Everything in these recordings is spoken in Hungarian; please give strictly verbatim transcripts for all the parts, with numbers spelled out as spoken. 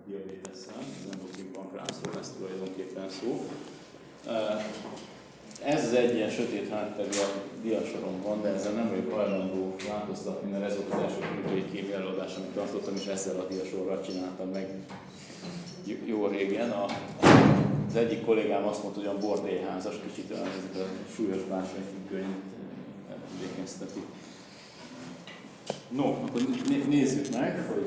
diabétesszel, az endokrin pankreaszról lesz tulajdonképpen szó. Ez az egy ilyen sötét hátterű a diasoromban, de ezzel nem vagyok hajlandó változtatni, mert ez volt az első klinikai kémia előadás, amit tartottam, és ezzel a diasorral csináltam meg jó régen. A, az egyik kollégám azt mondta, hogy a bordélyházas, kicsit olyan ez a súlyos bársonyfüggönyt emlékezteti. No, akkor nézzük meg, hogy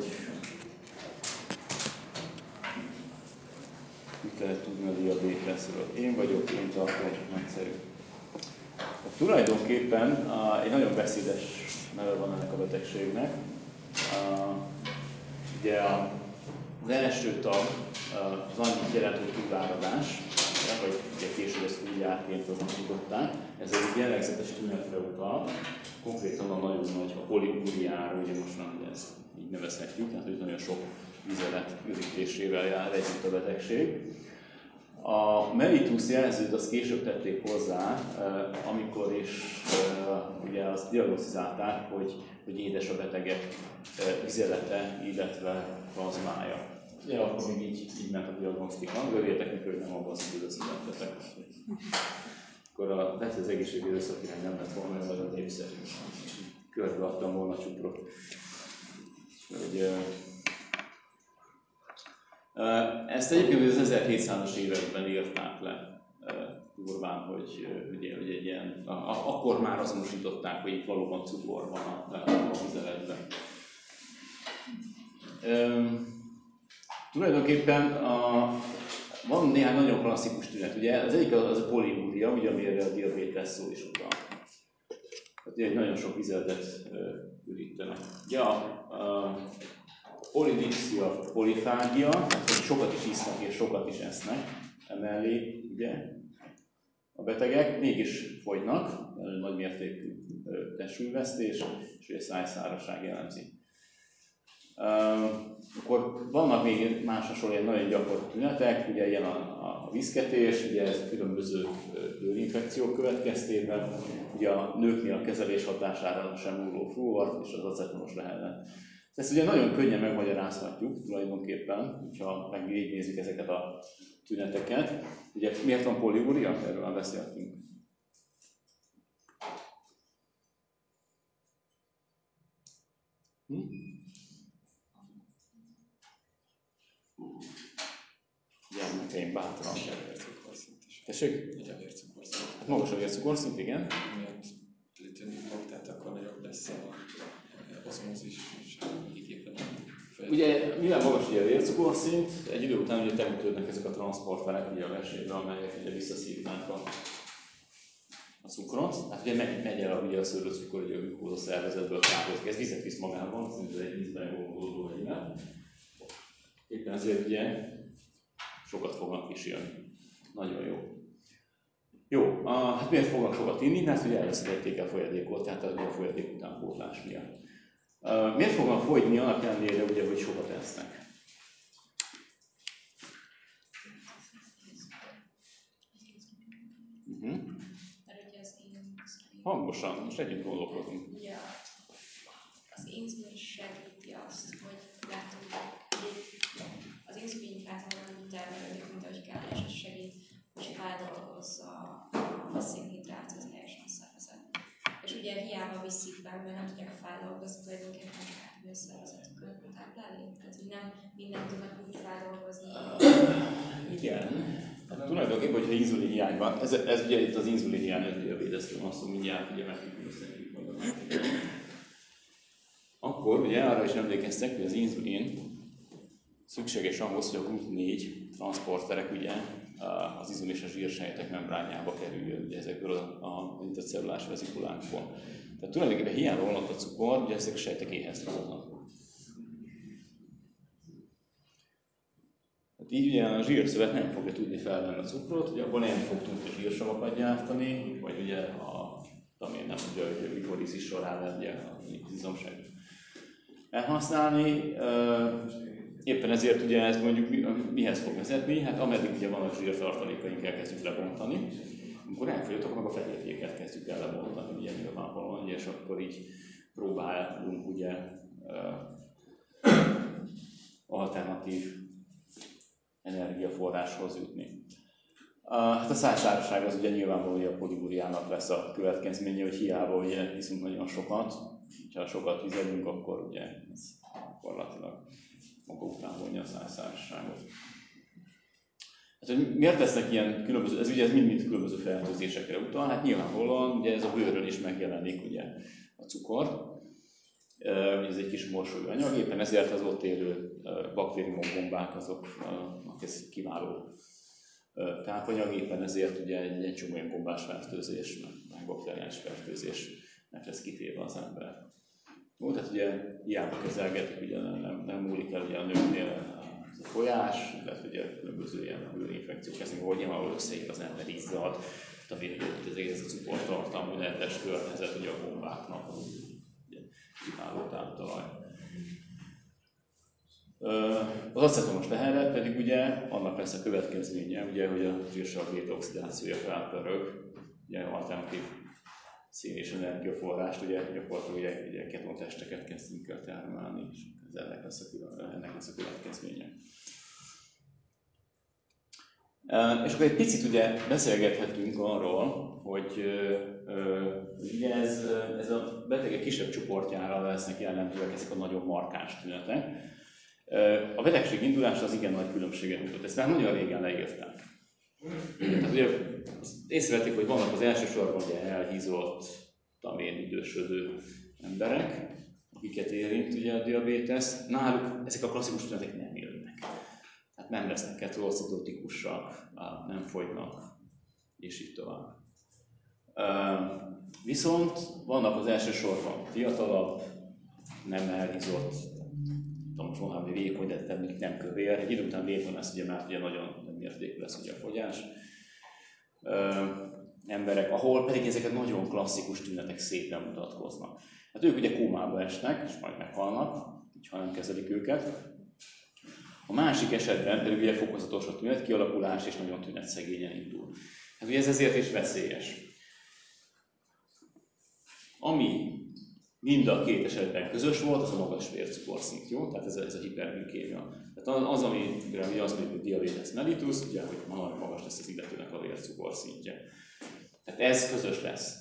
mit lehet tudni a diabéteszről. Én vagyok, én tartom, nagyszerű. Hát, tulajdonképpen a, egy nagyon beszédes neve van ennek a betegségnek. A, ugye a, az első tag az annyit jelent, hogy túláradás, vagy ugye később ezt túljárként azonosították. Ez egy jellegzetes tünetre utal, konkrétan a nagyon nagy, a poliúriára, ugye most már ezt így nevezhetjük, tehát hogy nagyon sok vizelet ürítésével jár együtt a betegség. A mellitus jelzőt azt később tették hozzá, amikor is ugye azt diagnosztizálták, hogy, hogy édes a betegek vizelete, illetve plazmája. Ugye akkor még így, így ment a diagnosztika, de örüljetek neki, hogy nem abban az időben születtetek. Akkor a lesz az egészségügyi szakirány nem lett volna olyan népszerű. Körbeadtam volna csuprot. Hogy, ezt egyébként az ezerhétszázas években írták le durván, hogy, ugye, hogy egy ilyen, a, a, akkor már azonosították, hogy itt valóban cukor van a, a vizeletben. Üm, tulajdonképpen a, van néhány nagyon klasszikus tünet. Ugye az egyik az a poliúria, ugye, amire a diabétesz szó is utal. Tehát nagyon sok vizeletet ürítenek. Ugye a, a polidipszia, polifágia, tehát hogy sokat is isznak és sokat is esznek, emellé ugye a betegek mégis fogynak, nagyon nagy mértékű testsúlyvesztés, és ugye szájszárazság jellemzi. Uh, akkor vannak még más hasonló nagyon gyakori tünetek, ugye ilyen a, a viszketés, ugye ez különböző bőrinfekciók következtében, ugye a nőknél a kezelés hatására sem múló fluor és az acetonos lehelet. Ezt ugye nagyon könnyen megmagyarázhatjuk tulajdonképpen, hogyha megnézzük ezeket a tüneteket. Ugye miért van poliúria? Erről már beszéltünk. Hm? Gyermekeim bátran. Tessék? Egy a vércukorszint. Hát magas a vércukorszint, igen. Miatt tűnni fog, tehát akkor nagyobb lesz a oszmózis és igépen. Ugye, mivel magas ugye a vércukorszint, egy idő után ugye teremtődnek ezek a transzporterek ugye a vesébe, amelyek ugye visszaszívnánk a, a cukrot. Tehát ugye megy, megy el ugye a szőlőcukor, ugye a glükóz a szervezetből távozik. Ez vizet visz magában, szinte egy vízben gondolódó egyben. Éppen ezért ugye sokat fognak kísérni. Nagyon jó. Jó, a, hát miért fognak sokat inni? Mert ugye elveszítették a folyadékot, tehát a folyadék utánpótlás miatt. Uh, miért fognak fogyni annak ellenére, ugye, hogy sokat esznek? Uh-huh. Hangosan, most együtt gondolkodunk. Ugye az inzulin segíti azt, hogy letudjuk. Az inzulin általában úgy termelődik, mint ahogy kell, és ez segít, hogy feldolgozza a szénhidrátot helyesen a szervezet. És ugye hiába viszik be, mert nem tudják feldolgozni, tulajdonképpen csak átadni a szervezetüket táplálni. Tehát, hogy nem mindent tudnak úgy feldolgozni. Igen. Hát, tulajdonképpen, hogyha inzulin hiány van, ez, ez ugye itt az inzulin hiány, ez diabéteszről van szó, mindjárt ugye megkülönböztetjük majd a másikat. Akkor ugye arra is emlékeztek, hogy az inzulin szükséges ahhoz, hogy a glup négy transzporterek ugye az inzulin és a zsírsejtek membránjába kerüljön, ugye ezekből a, a intercellulás vezikulákból. Tehát tulajdonképpen hiába van ott a cukor, ugye ezek a sejtek éheztetnek. Hát így ugye a zsírszövet nem fogja tudni felvenni a cukrot, ugye abban nem fog tudni zsírsavakat gyártani, vagy ugye a, amilyen nem tudja, hogy a glikorizis során ugye a izomsejt elhasználni. Éppen ezért ugye ez mondjuk mihez fog vezetni? Hát ameddig ugye vannak zsírtartalékaink, elkezdjük lebontani, amikor elfogyottak, meg a fehérjéket kezdjük el lebontani, ugye nyilvánvalóan, és akkor így próbálunk ugye alternatív energiaforráshoz jutni. Hát a szájsárosság az ugye nyilvánvalóan a poligúriának lesz a következménye, hogy hiába ugye iszunk nagyon sokat, ha sokat vizelünk, akkor ugye ez gyakorlatilag maga után vonja a szájsárosságot. Hát, hogy miért lesznek ilyen különböző, ez ugye ez mind-mind különböző fertőzésekre utal, hát nyilvánvalóan ugye ez a bőrön is megjelenik ugye a cukor, ez egy kis morsójú anyag, éppen ezért az ott élő baktériumok, gombák azok ez kiváló tápanyag, éppen ezért ugye egy, egy csomó olyan gombás fertőzés, meg bakteriális fertőzésnek lesz kitéve az ember. Jó, tehát ugye hiába kezelgetik, ugye nem, nem, nem múlik el ugye a nőknél az a folyás, illetve ugye különböző ilyen bőrinfekciók lesznek, hogy nyilvánvalóan összeír az ember izzad, tehát ez egész a cukortartalmú nedves környezet ugye a gombáknak ugye, kiváló táptalaj. Az acetonos teherlet pedig ugye annak lesz a következménye, ugye, hogy a zsírsav béta-oxidációja felpörög, ugye alternatív szén és energiaforrást, ugye gyakorlatilag ugye, ugye ketontesteket kezdünk el termelni, és ez ennek lesz a, ennek lesz a következménye. És akkor egy picit ugye beszélgethetünk arról, hogy ugye ez, ez a betegek kisebb csoportjára lesznek jellemzőek ezek a nagyon markáns tünetek. A betegség indulása az igen nagy különbséget mutat, ezt már nagyon régen leírták. Tehát ugye észrevették, hogy vannak az elsősorban ugye elhízott, tamén idősödő emberek, akiket érint ugye a diabétesz. Náluk ezek a klasszikus tünetek nem jönnek. Tehát nem lesznek ketoacidotikusak, nem fogynak, és így tovább. Viszont vannak az elsősorban fiatalabb, nem elhízott, most mondom, hogy vékony, de nem kövér. Egy idő után vékony lesz, ugye, mert ugye nagyon mértékű lesz ugye a fogyás. Ö, emberek, ahol pedig ezeket nagyon klasszikus tünetek szépen mutatkoznak. Hát ők ugye kómába esnek, és majd meghalnak, ha nem kezelik őket. A másik esetben pedig ugye fokozatos a tünet kialakulás, és nagyon tünetszegényen indul. Hát ugye ez ezért is veszélyes. Ami mind a két esetben közös volt, az a magas vércukorszint, jó? Tehát ez a, ez a hiperglikémia. Tehát az, amire ugye azt mondjuk, hogy diabetes mellitus, ugye, hogy nagyon magas lesz az illetőnek a vércukorszintje. Tehát ez közös lesz.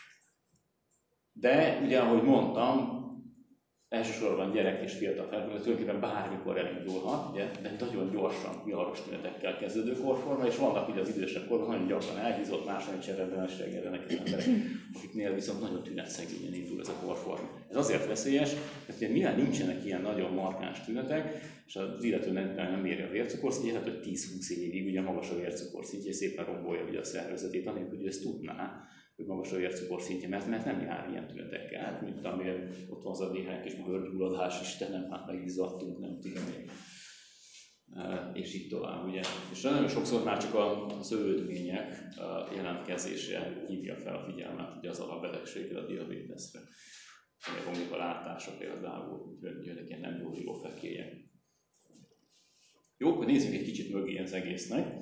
De ugye, ahogy mondtam, elsősorban gyerek és fiatal felnőtt, tulajdonképpen bármikor elindulhat, ugye, de nagyon gyorsan viharos tünetekkel kezdődő korforma, és vannak ugye az idősebb korban nagyon gyakran elhízott, más nagyon cserebelenséggel rendelkező emberek, akiknél viszont nagyon tünetszegényen indul ez a korforma. Ez azért veszélyes, mert ugye mivel nincsenek ilyen nagyon markáns tünetek, és az illető nem, nem éri a vércukorszintjét, tehát hogy tíz-húsz évig ugye magas a vércukorszintje, és szépen rombolja ugye a szervezetét, anélkül, hogy ezt tudná, hogy magas a vércukorszintje, mert, mert nem jár ilyen tünetekkel. Hát, mint amilyen ott van az a néhány kis bőrgyulladás, Istenem, hát megizzadtunk, nem tudom még. E, és így tovább, ugye. És nagyon sokszor már csak a szövődmények jelentkezése hívja fel a figyelmet ugye az alapbetegségre, a diabéteszre. Romlik a látása például, hogy jönnek ilyen nem gyógyuló fekélyek. Jó, akkor nézzük egy kicsit mögé az egésznek.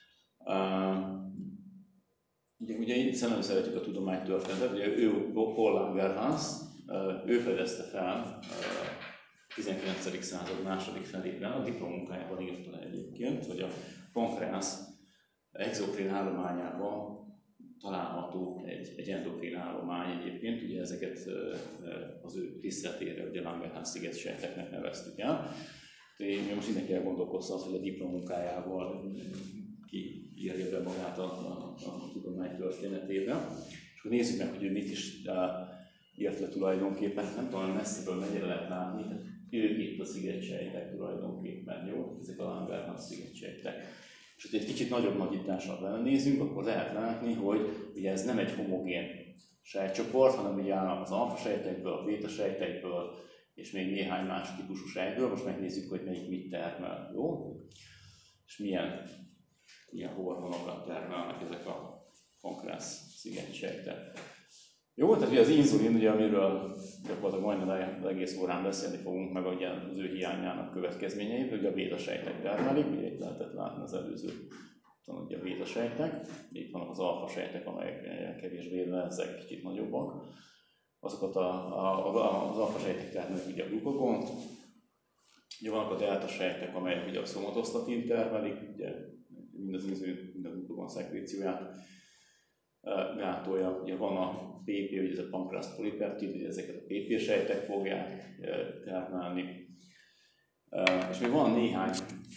Uh, Ugye, ugye itt nagyon szeretjük a tudománytörténetet, ugye ő Paul Langerhans, ő fedezte fel a tizenkilencedik század második felében, a diplomunkájában írta le egyébként, hogy a pankreász exokrin állományában található egy, egy endokrin állomány egyébként, ugye ezeket az ő tiszteletére, ugye Langerhans szigetsejteknek neveztük el. Én most mindenki elgondolkoztat, hogy a diplomunkájával ki írja be magát a, a, a tudomány történetébe. És akkor nézzük meg, hogy ő mit is uh, írt le tulajdonképpen. Nem tudom, messziből mennyire lehet látni, tehát ők itt a szigetsejtek tulajdonképpen, jó? Ezek a Langerhans szigetsejtek. És hogyha egy kicsit nagyobb nagyítással belenézünk, akkor lehet látni, hogy ugye ez nem egy homogén sejtcsoport, hanem ugye állnak az alfa sejtekből, a béta sejtekből, és még néhány más típusú sejtből. Most megnézzük, hogy melyik mit termel, jó? És milyen ilyen hormonokat termelnek ezek a pankreász szigetsejtek. Jó, tehát ugye az inzulin, ugye, amiről gyakorlatilag majdnem az egész órán beszélni fogunk, meg ugye az ő hiányának következményeit, ugye a béta-sejtek termelik, ugye itt lehetett látni az előző, ugye a béta-sejtek, itt vannak az alfa-sejtek, amelyek kevésbé ezek kicsit nagyobbak. Azokat a, a, a, az alfa-sejtek termelik ugye a glukagont, Ugye vannak a delta sejtek, amelyek ugye a szomatosztatin termelik, ugye mind az inzulin, mind a glukagon szekrécióját gátolja. Ugye van a pé pé, ugye ez a pankreas polipeptid, ugye ezeket a pé pé sejtek fogják termelni. És még van néhány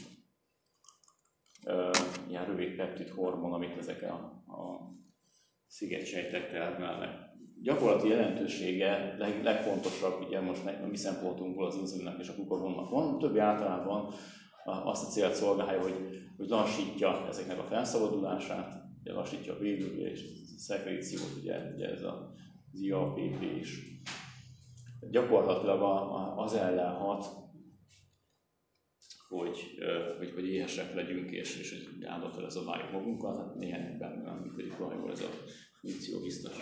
ilyen rövid peptid hormon, amit ezek a, a szigetsejtek termelnek. Gyakorlati jelentősége leg, legfontosabb, ugye most a mi szempontunkból az inzulinnak és a glukagonnak van, többi általában azt a célt szolgálja, hogy, hogy lassítja ezeknek a felszabadulását, ugye lassítja a bélülés, a szekréciót, ugye, ugye ez az i á pé pé is. Gyakorlatilag az ellen hat, hogy, hogy, hogy éhesek legyünk, és, és hogy áldattal ez a bájuk magunkat, hát néhányban nem működik olyan jól ez a funkció biztos.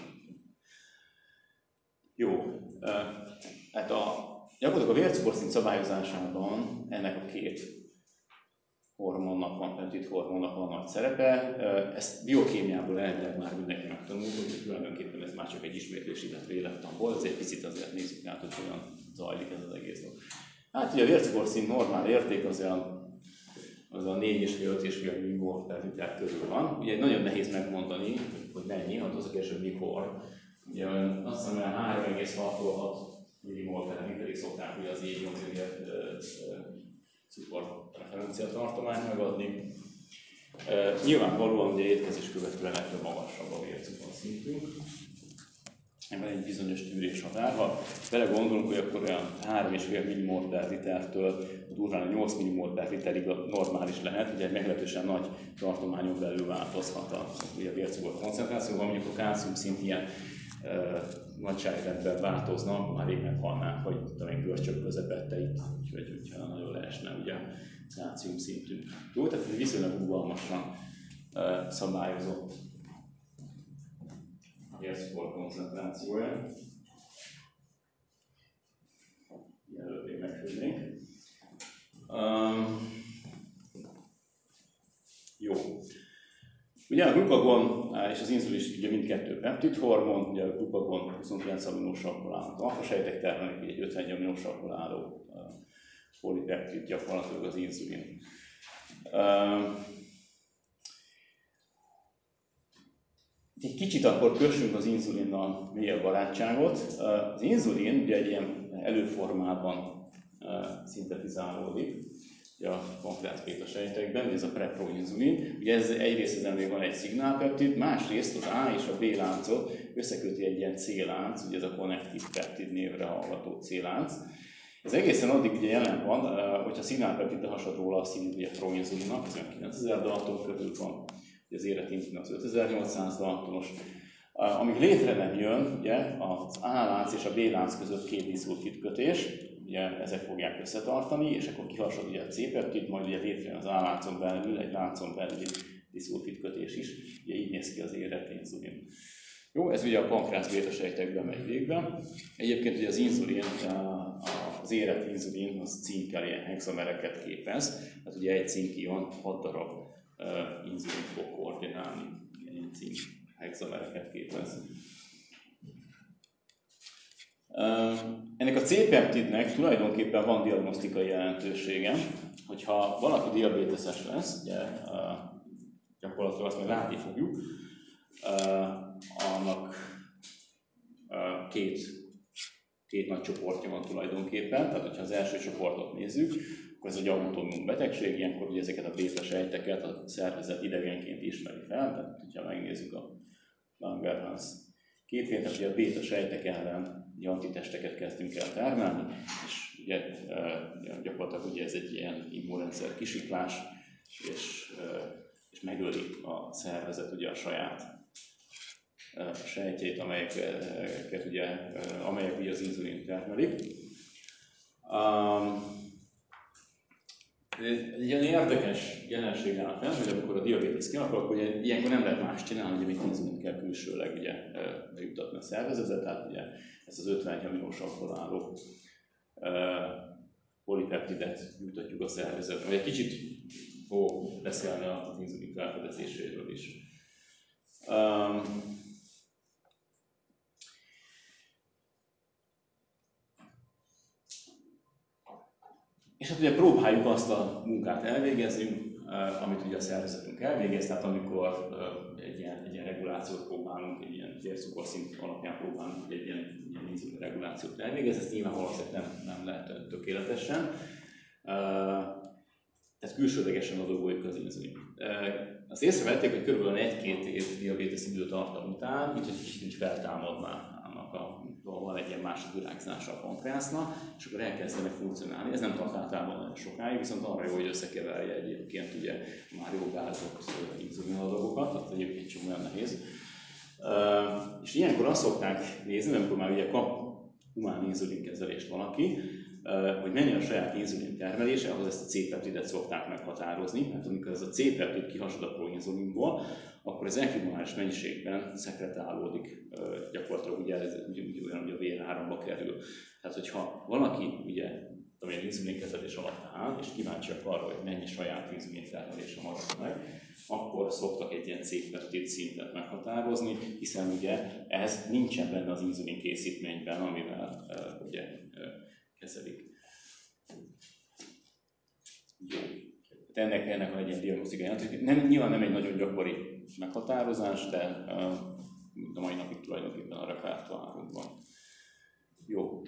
Jó, hát a, gyakorlatilag a vércukorszint szabályozásában ennek a két hormonnak van, peptid hormonnak van nagy szerepe. Ezt biokémiából elvileg már mindenki megtanult, hogy tulajdonképpen ez már csak egy ismétlés, illetve élettanból, ez egy picit azért nézzük át, hogy hogyan zajlik ez az egész dolog. Hát ugye a vércukorszint normál érték az olyan, az a négy és fél öt és fél millimol per liter körül van. Ugye nagyon nehéz megmondani, hogy mennyi, hát az a kérdés, hogy mikor. Ugye azt hiszem, hogy három egész hat-tól hat millimol per literig szokták ugye az éjjel cukorpreferencia tartományt megadni. Uh, nyilvánvalóan ugye étkezés követően ettől magasabb a vércukorszintünk. Ebben egy bizonyos tűrés határ. Ha belegondolunk, hogy akkor olyan három egész öt millimol per litertől durván nyolc millimol per literig normális lehet, ugye egy meglehetősen nagy tartományon belül változhat a, a vércukor koncentrációban, mondjuk a kálcium szint ilyen uh, nagyságrendben változna, már rég meghalnánk, hogy talán görcsök közepette itt, úgyhogy hogyha nagyon leesne ugye a kálcium szintünk. Jó, tehát ez viszonylag rugalmasan uh, szabályozott vércukor koncentrációja. Mielőtt én megfőznék. Um, jó. Ugye a glukagon és az inzulin is ugye mindkettő peptid hormon, ugye a glukagon huszonkilenc aminosavból álló alfasejtek termelik, ugye egy ötvenegy aminosavból álló uh, polipeptid gyakorlatilag az inzulin. Um, Egy kicsit akkor kössünk az inzulinnal mélyebb barátságot. Az inzulin ugye egy ilyen előformában szintetizálódik a pankreás béta sejtekben, ez a preproinzulin. Ugye ez egyrészt ezen még van egy szignálpeptid, másrészt az A és a B láncot összeköti egy ilyen C-lánc, ugye ez a connective peptid névre hallgató C-lánc. Ez egészen addig ugye jelen van, hogyha szignálpeptidre hasad róla a szín, ugye proinzulinnak, ez olyan kilencezer dalton körül van. Az életinzulin az ötezer-nyolcszáz daltonos. Amíg létre nem jön, ugye, az A-lánc és a B-lánc között két diszulfid kötés, ugye ezek fogják összetartani, és akkor kihasad ugye a C-peptid, majd ugye létrejön az A-láncon belül egy láncon belüli diszulfid kötés is, ugye így néz ki az életinzulin. Jó, ez ugye a pankreás béta sejtekben megy végbe. Egyébként ugye az inzulin, az érett inzulin, az cinkkel ilyen hexamereket képez, tehát ugye egy cinkion hat darab Uh, inzulin fog koordinálni, ilyen cím hexamereket képez. Uh, ennek a C-peptidnek tulajdonképpen van diagnosztikai jelentősége, hogyha valaki diabéteses lesz, ugye, uh, gyakorlatilag azt majd látni fogjuk, uh, annak uh, két, két nagy csoportja van tulajdonképpen, tehát hogyha az első csoportot nézzük, akkor ez egy autonóm betegség, ilyenkor ugye ezeket a béta sejteket a szervezet idegenként ismeri fel, tehát hogyha megnézzük a Langerhans képét, tehát ugye a béta sejtek ellen ugye antitesteket kezdünk el termelni, és ugye gyakorlatilag ugye ez egy ilyen immunrendszer kisiklás, és, és megöli a szervezet ugye a saját sejtjeit, amelyeket ugye, amelyek ugye az inzulin termelik. Um, Egy ilyen érdekes jelenség áll fel, hogy amikor a diabétesz kialakul, akkor ugye, ilyenkor nem lehet más csinálni, hogy amit inzulin kell külsőleg ugye, bejutatni a szervezetre, tehát ugye ezt az ötvenegy aminosavból álló uh, polipeptidet jutatjuk a szervezetre. Vagy egy kicsit fogok beszélni az inzulin felfedezéséről is. Um, És hát ugye próbáljuk azt a munkát elvégezni, amit ugye a szervezetünk elvégez, tehát amikor egy ilyen, egy ilyen regulációt próbálunk, egy ilyen vércukorszint alapján próbálunk egy ilyen, ilyen inzulin regulációt elvégezni, ezt nyilván valószínűleg nem, nem lehet tökéletesen. Tehát külsődlegesen adagoljuk az inzulin. Azt észrevették, hogy kb. egy-két év diabétesz időtartam után, mint hogy kicsit feltámadná annak a, van egy ilyen másodvirágzása a pankreasznak, és akkor elkezdenek funkcionálni. Ez nem tart általában nagyon sokáig, viszont arra jó, hogy összekeverje egyébként ugye már jó gázott inzulinadagokat, tehát egyébként sem olyan nehéz. És ilyenkor azt szokták nézni, amikor már ugye kap humán inzulinkezelést valaki, hogy mennyi a saját inzulin termelése, ahhoz ezt a C-peptidet szokták meghatározni, mert amikor ez a C-peptid kihasad a proinzulinból, akkor az ekvivaláns mennyiségben szekretálódik, gyakorlatilag ugye ez olyan, hogy a véráramba kerül. Tehát, hogyha valaki ugye amilyen inzulinkezelés alatt áll, és kíváncsiak arra, hogy mennyi saját inzulin termelése maradt meg, akkor szoktak egy ilyen C-peptid szintet meghatározni, hiszen ugye ez nincsen benne az inzulin készítményben, amivel uh, ugye uh, kezelik. Jó. Ennek, ennek van egy ilyen diagnosztikai, nem, nyilván nem egy nagyon gyakori meghatározás, de uh, a mai napig tulajdonképpen a repertoárunkban. Jó.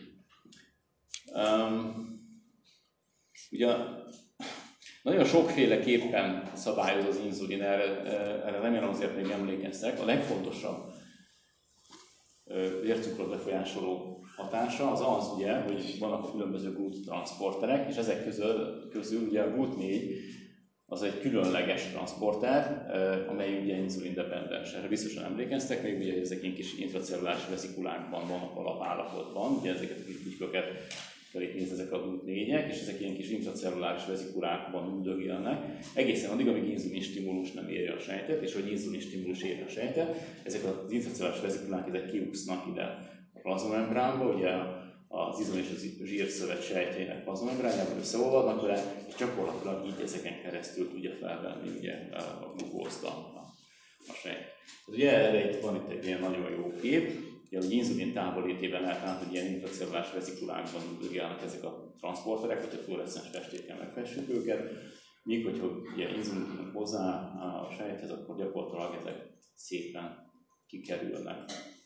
Um, ugye nagyon sokféleképpen szabályoz az inzulin, erre, erre remélem azért még emlékeztek. A legfontosabb vércukrot befolyásoló hatása az az, ugye, hogy vannak a különböző gút transzporterek, és ezek közül, közül ugye a gút négy az egy különleges transzporter, amely ugye inzulindependens. Erre biztosan emlékeztek, még ugye ezek ilyen kis intracelluláris vezikulákban vannak alapállapotban, ugye ezeket a kis bütyköket felé néz ezek a gút négyek, és ezek ilyen kis intracelluláris vezikulákban üldögélnek, egészen addig, amíg inzulinstimulus nem éri a sejtet, és hogy inzulinstimulus éri a sejtet, ezek az intracelluláris vezikulák ezek kiúsznak ide a plazmamembránba, ugye az izom és a zsírszövet sejtjének plazmamembránjában összeolvadnak vele, és gyakorlatilag így ezeken keresztül tudja felvenni ugye a glukózt a, a sejt. Tehát ugye erre itt van itt egy ilyen nagyon jó kép, ugye, hogy inzulin távollétében lehet látni, hogy ilyen intracelluláris vezikulákban üldögélnek ezek a transzporterek, hogyha fluoreszcens festékkel megfestjük őket, míg hogyha ugye inzulin tudunk hozzá a sejthez, akkor gyakorlatilag ezek szépen kikerülnek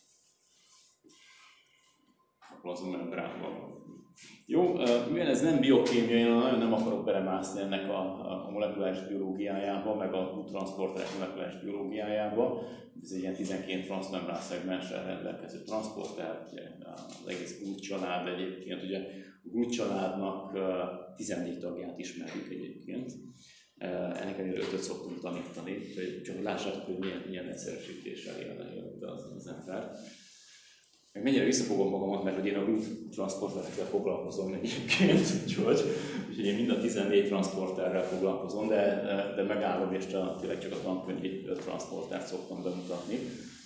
a plazmamembránban. Jó, mivel ez nem biokémia, én nagyon nem akarok belemászni ennek a, a molekuláris biológiájába, meg a transzporterek molekuláris biológiájába. Ez egy ilyen tizenkét transzmembrán szegmenssel rendelkező transzporter, ugye az egész gút család egyébként, ugye a gút családnak tizennégy tagját ismerjük egyébként. Ennek elég ötöt szoktunk tanítani, csak lássátok, hogy milyen, milyen egyszerűsítéssel élne az, az ember. Meg mennyire visszafogom magamat, mert hogy én a gút transzporterekkel foglalkozom egyébként, úgyhogy én mind a tizennégy transzporterrel foglalkozom, de, de megállom, és csak, tényleg csak a tankönyvi transzportert szoktam bemutatni.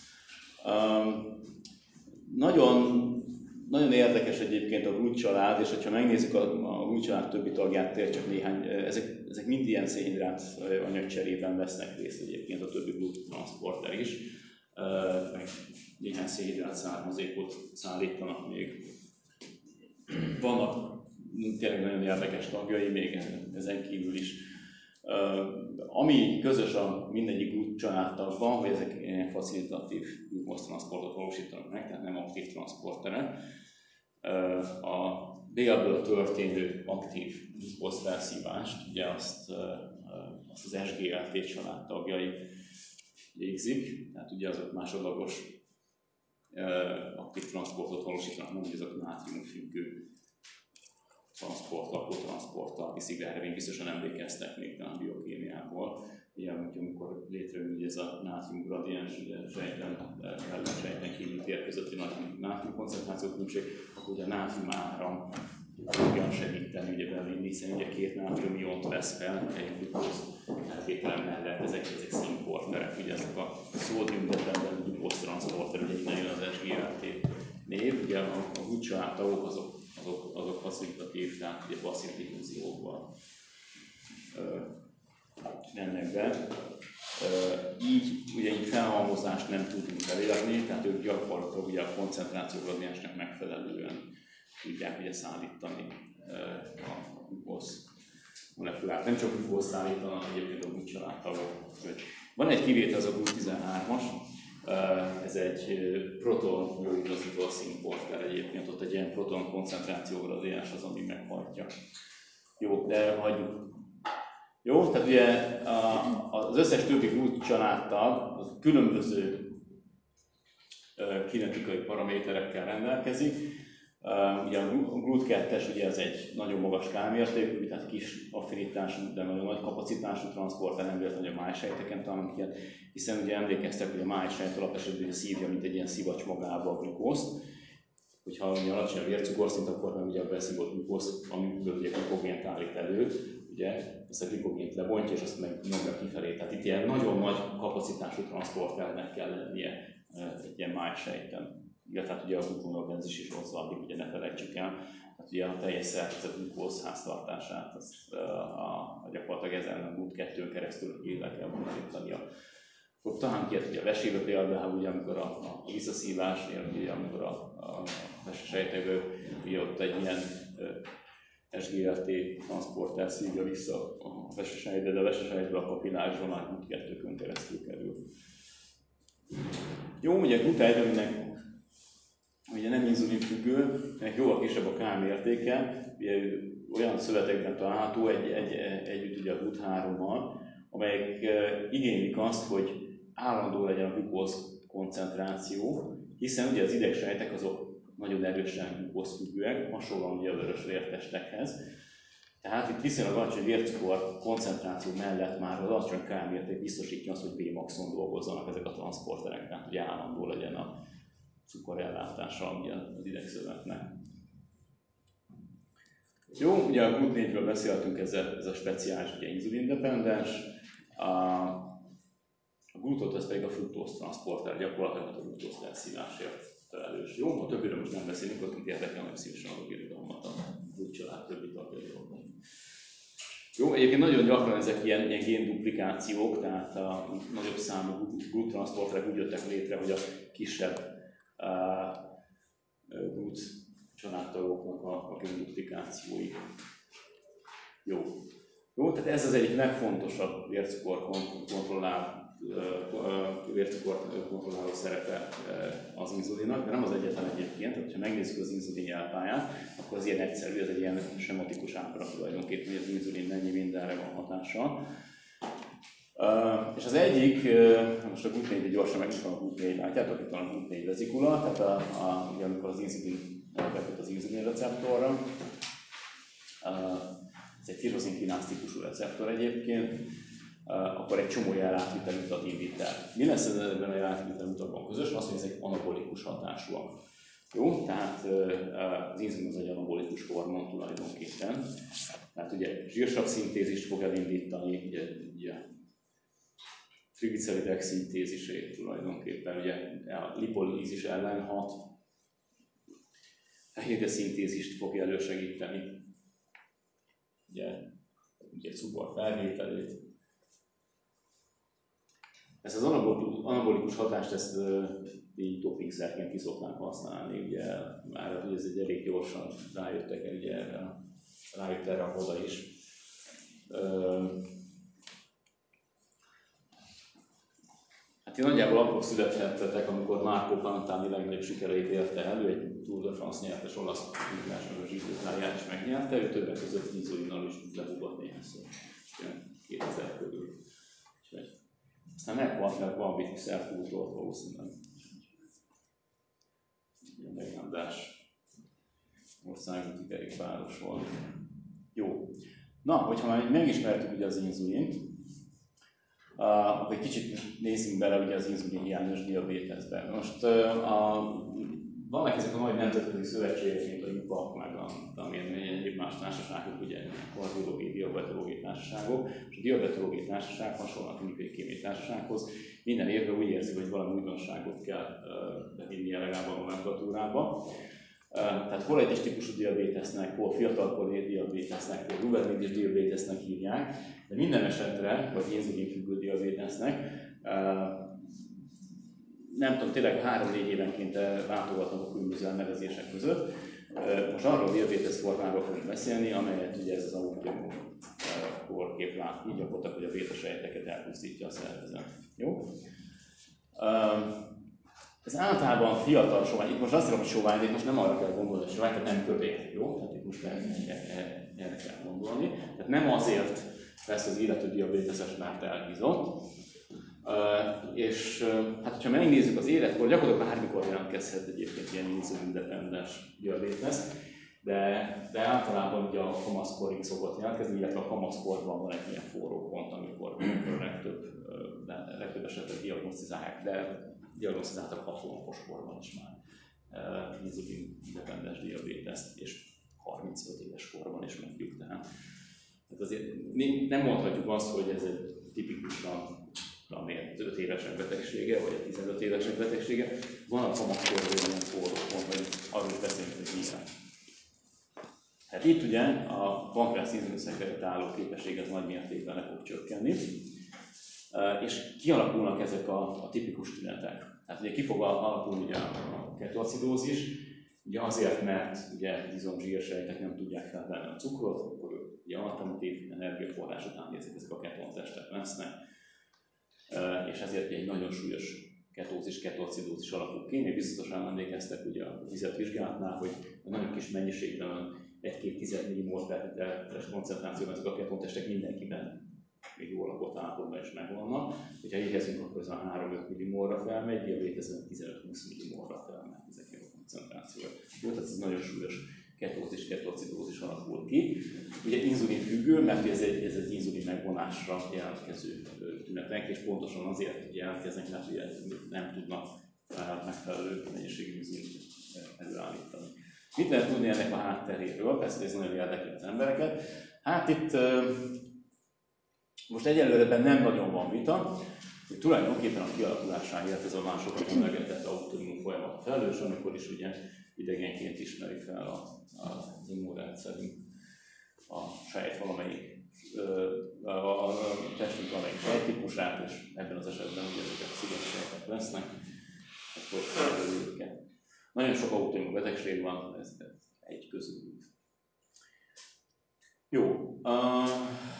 Um, nagyon, nagyon érdekes egyébként a gút család, és ha megnézzük a, a gút család többi tagját, tényleg csak néhány, ezek, ezek mind ilyen szénhidrát anyagcserében vesznek részt egyébként a többi gút transzporter is. Uh, meg néhány szénhidrát származékot szállítanak még. Vannak tényleg nagyon érdekes tagjai még ezen kívül is. Uh, ami közös a mindegyik gút családtagban, hogy ezek ilyen facilitatív glukóztranszportot valósítanak meg, tehát nem aktív transzporterek. Uh, a bélből történő aktív glukózfelszívást, ugye azt, uh, azt az es gé el té családtagjai végzik, tehát ugye azok másodlagos uh, aktív transzportot valósítanak, nem, hogy azok nátriumfüggő transzport, lakótranszporttal viszik, de erre még biztosan emlékeztek még a biokémiából. Ugye, amikor létrejön ugye ez a nátrium gradiens, sejten, sejten kívüli tér közötti nátrium koncentráció különbség, akkor ugye a nátrium áram fogja segíteni, ugye bevinni, hiszen ugye két nátriumiont vesz fel, egy glukóz elvételen mellett, ezek, ezek színporterek, ugye ezek a szódium-dependent glukóztranszporter, ugye innen jön az es gé el té név, ugye a, a gút családtagok azok, azok, azok facilitatív, tehát ugye passzív diffúziókban mennek be. Így ugye így felhalmozást nem tudunk elérni, tehát ők gyakorlatilag ugye a koncentráció gradiensnek megfelelően tudják ugye szállítani a glukóz molekulát. Nem csak glukózt állítanak egyébként a GLUT családtagok. Van egy kivétel, az a GLUT tizenhármas, ez egy proton bioigazító színporter egyébként, ott egy ilyen proton koncentráció gradiens az, ami meghajtja. Jó, de hagyjuk. Jó, tehát ugye az összes többi GLUT családtag az különböző kinetikai paraméterekkel rendelkezik. Ugye a GLUT kettes ugye ez egy nagyon magas K-mértékű, tehát kis affinitású, de nagyon nagy kapacitású transzporter, nem véletlenül, hogy a májsejteken találunk ilyet, hiszen ugye emlékeztek, hogy a májsejt alapesetben szívja, mint egy ilyen szivacs magába a glukózt. Hogyha ugye alacsony a vércukorszint, akkor meg ugye a beszívott glukóz, amiből ugye glikogént állít elő, ugye ezt a glikogént lebontja, és azt meg nyomja kifelé. Tehát itt ilyen nagyon nagy kapacitású transzporternek kell lennie egy ilyen májsejten. Ja, tehát ugye a glukoneogenzis is ott zajlik, ugye ne felejtsük el. Tehát ugye a teljes szervezet glukóz háztartását, azt a, a gyakorlatilag ezen a GLUT kettőn keresztül le kell bonyolítania. Akkor talán ilyet ugye a vesébe például, ugye amikor a, a visszaszívásnél, ugye amikor a, a vesesejtekből, ugye ott egy ilyen es gé er té transzporter szívja vissza a vesesejtbe, de a vesesejtből a kapillárisra már GLUT kettőn keresztül kerül. Jó, ugye GLUT egy, aminek ugye nem inzulinfüggő, ennek jóval kisebb a K-mértéke, ugye olyan szövetekben található egy, egy, együtt ugye a GLUT hárommal, amelyek igénylik azt, hogy állandó legyen a glukóz koncentráció, hiszen ugye az idegsejtek azok nagyon erősen glukózfüggőek, hasonlóan ugye a vörös vértestekhez. Tehát itt viszonylag alacsony vércukor koncentráció mellett már az alacsony K-mérték biztosítja azt, hogy B-maxon dolgozzanak ezek a transzporterek, tehát hogy állandó legyen a cukorellátása ugye az idegszövetnek. Jó, ugye a GLUT négyről beszéltünk, ez a, ez a speciális, ugye inzulindependens. A, a glutot, ez pedig a fruktóz transzporter, gyakorlatilag a glukóz felszívásért felelős. Jó, a többiről most nem beszélünk, akit érdekel, nem szívesen adok irodalmat a GLUT család többi tagjáról. Jó, egyébként nagyon gyakran ezek ilyen, ilyen génduplikációk, tehát a nagyobb számú GLUT transzporterek úgy jöttek létre, hogy a kisebb GLUT családtagoknak a, a génduplikációi. Jó. Jó, tehát ez az egyik legfontosabb vércukor kontrollál, vércukor kontrolláló szerepe az inzulinnak, de nem az egyetlen egyébként. Tehát, ha megnézzük az inzulin jelpályát, akkor az ilyen egyszerű, ez egy ilyen sematikus ábra tulajdonképpen, hogy az inzulin mennyi mindenre van hatással. Uh, és az egyik, uh, most a GLUT négy gyorsan megnyitom a GLUT négy, látjátok, itt van a GLUT négy vezikula, tehát a, a, ugye, amikor az inzulin beköt az inzulin receptorra, uh, ez egy tirozin-kináz típusú receptor egyébként, uh, akkor egy csomó jelátvitel utat indít el. Mi lesz ebben a jelátvitel utakban közös? Az, hogy ezek anabolikus hatásúak. Jó, tehát uh, az inzulin az egy anabolikus hormon tulajdonképpen. Tehát ugye zsírsav szintézist fog elindítani, ugye, ugye trigliceridek szintézisét tulajdonképpen, ugye a lipolízis ellen hat, fehérje szintézist fogja elősegíteni, ugye, ugye cukor felvételét. Ezt az anabolikus hatást ezt így dopingszerként ki szokták használni, ugye már ez egy elég gyorsan rájöttek el, ugye erre, rájött erre a moda is. Hát én nagyjából akkor születhettetek, amikor Marco Pantani legnagyobb sikereit érte el, ő egy Tour de France nyertes olasz indulásnak a zsírótáját is megnyerte, ő többek között inzulinnal is lebukott néhányszor, kétezer körül. Aztán meghalt, mert valamit szertúltolt valószínűleg. Ilyen legendás országúti kerékpáros volt. Jó. Na, hogyha már megismertük ugye az inzulint, Uh, akkor egy kicsit nézzünk bele ugye az inzulin hiányos diabéteszbe. Most uh, a, vannak ezek a nagy nemzetközi szövetségek, mint a u pé á cé, meg a, amilyen egyéb más társaságok, ugye kardiológiai, diabetológiai társaságok, és a diabetológiai társaság hasonló a klinikai kémiai társasághoz minden évben úgy érzi, hogy valami újdonságot kell uh, bevinnie legalább a nomenklatúrába. Uh, tehát hol egyes típusú diabétesznek, hol fiatalkori diabétesznek, hol juvenilitis diabétesznek hívják, de minden esetre, vagy inzulinfüggő diabétesznek, uh, nem tudom, tényleg három-négy évenként látogatnak a különböző elnevezések között. Most arról a diabétesz formáról fogunk beszélni, amelyet ugye ez az autoimmun kórkép lát ki, gyakorlatilag, hogy a bétasejteket elpusztítja a szervezet. Jó? Ez általában fiatal sovány, itt most azt mondom, hogy sovány, de itt most nem arra kell gondolni, hogy sovány, tehát nem kövér, jó? Tehát itt most erre kell gondolni. Tehát nem azért lesz az illető diabéteses, mert elhízott. Uh, és uh, hát, ha megnézzük az életkor, gyakorlatilag bármikor jelentkezhet egyébként ilyen inzulindependens diabétesz, de, de általában ugye a kamaszkorig szokott jelentkezni, illetve a kamaszkorban van egy ilyen forró pont, amikor a legtöbb, uh, legtöbb esetben diagnosztizálják, de diagnosztizáltak hat hónapos korban is már uh, inzulindependens diabéteszt, és harmincöt éves korban is mondjuk. Tehát, tehát azért nem mondhatjuk azt, hogy ez egy tipikusan amilyen öt évesek betegsége, vagy a tizenöt évesek betegsége, van a kamakkorban ilyen forró, vagy arról beszélünk, hogy milyen. Hát itt ugye a pankreasz inzulinszekretet álló képesség az nagy mértékben le fog csökkenni, és kialakulnak ezek a, a tipikus tünetek. Tehát ugye ki fog alakulni ugye a ketoacidózis, ugye azért, mert ugye izomzsírsejtek nem tudják felvenni a cukrot, akkor ugye alternatív energiaforrás után nézik, ezek a ketontestek lesznek, és ezért egy nagyon súlyos ketózis, ketoacidózis alakul ki. Még biztosan emlékeztek ugye a vizetvizsgálatnál, hogy nagyon kis mennyiségben, egy-két tized millimol per literes koncentrációban ezek a ketontestek mindenkiben még jól lakott állapotban is megvannak. Hogyha éhezünk, akkor ez a három-öt millimolra felmegy, diabétesben tizenöt-húsz millimolra felmegy ezeknek a koncentrációra. Jó, tehát ez nagyon súlyos ketózis, ketoacidózis alakul ki. Ugye inzulin függő, mert ez egy, ez egy inzulin megvonásra jelentkező tünetek, és pontosan azért jelentkeznek, mert ugye nem tudnak megfelelő mennyiségű inzulint előállítani. Mit lehet tudni ennek a hátteréről? Persze ez nagyon érdekli az embereket. Hát itt most egyelőre nem nagyon van vita, hogy tulajdonképpen a kialakulásáért ez a másokat emlegetett autoimmun folyamat felelős, amikor is ugye idegenként ismeri fel a, a, az immunrendszerünk a sejt valamelyik, a, a, a testünk valamelyik sejttípusát, és ebben az esetben ugye ezek a sziget lesznek, akkor felelő őket. Nagyon sok autoimmun betegség van, ez egy közülük. Jó. Uh,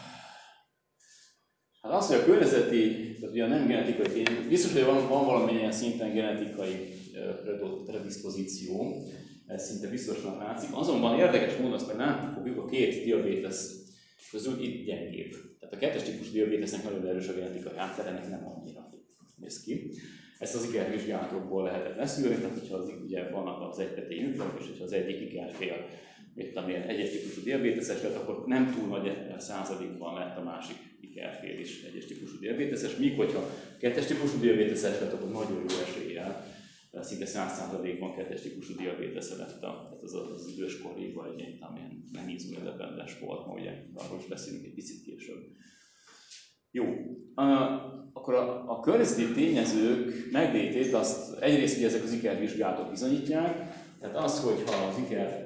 Hát az, hogy a környezeti, tehát ugye a nem genetikai tényező, biztos, hogy van, van valamilyen szinten genetikai predispozíció, ez szinte biztosan látszik. Azonban érdekes módon azt meg látni fogjuk, a két diabétesz közül itt gyengébb. Tehát a kettes típusú diabétesznek nagyon erős a genetikai háttere, ennek nem annyira néz ki. Ezt az ikervizsgálatokból lehetett leszűrni, tehát hogyha az, ugye vannak az egypetéi ütlők, és hogyha az egyik ikerfél itt amilyen egyes típusú diabéteszes lett, akkor nem túl nagy százalékban lett a másik ikerfél is egyes típusú diabéteszes, míg hogyha kettes típusú diabéteszes lett, akkor nagyon jó eséllyel, szinte száz százalékban kettes típusú diabétesze lett, tehát az, az időskori vagy egy amilyen nem inzulindependes volt, ma ugye arról is beszélünk egy picit később. Jó, uh, akkor a, a környezeti tényezők meglétét azt egyrészt ugye ezek az ikervizsgálatok bizonyítják, tehát az, hogyha az iker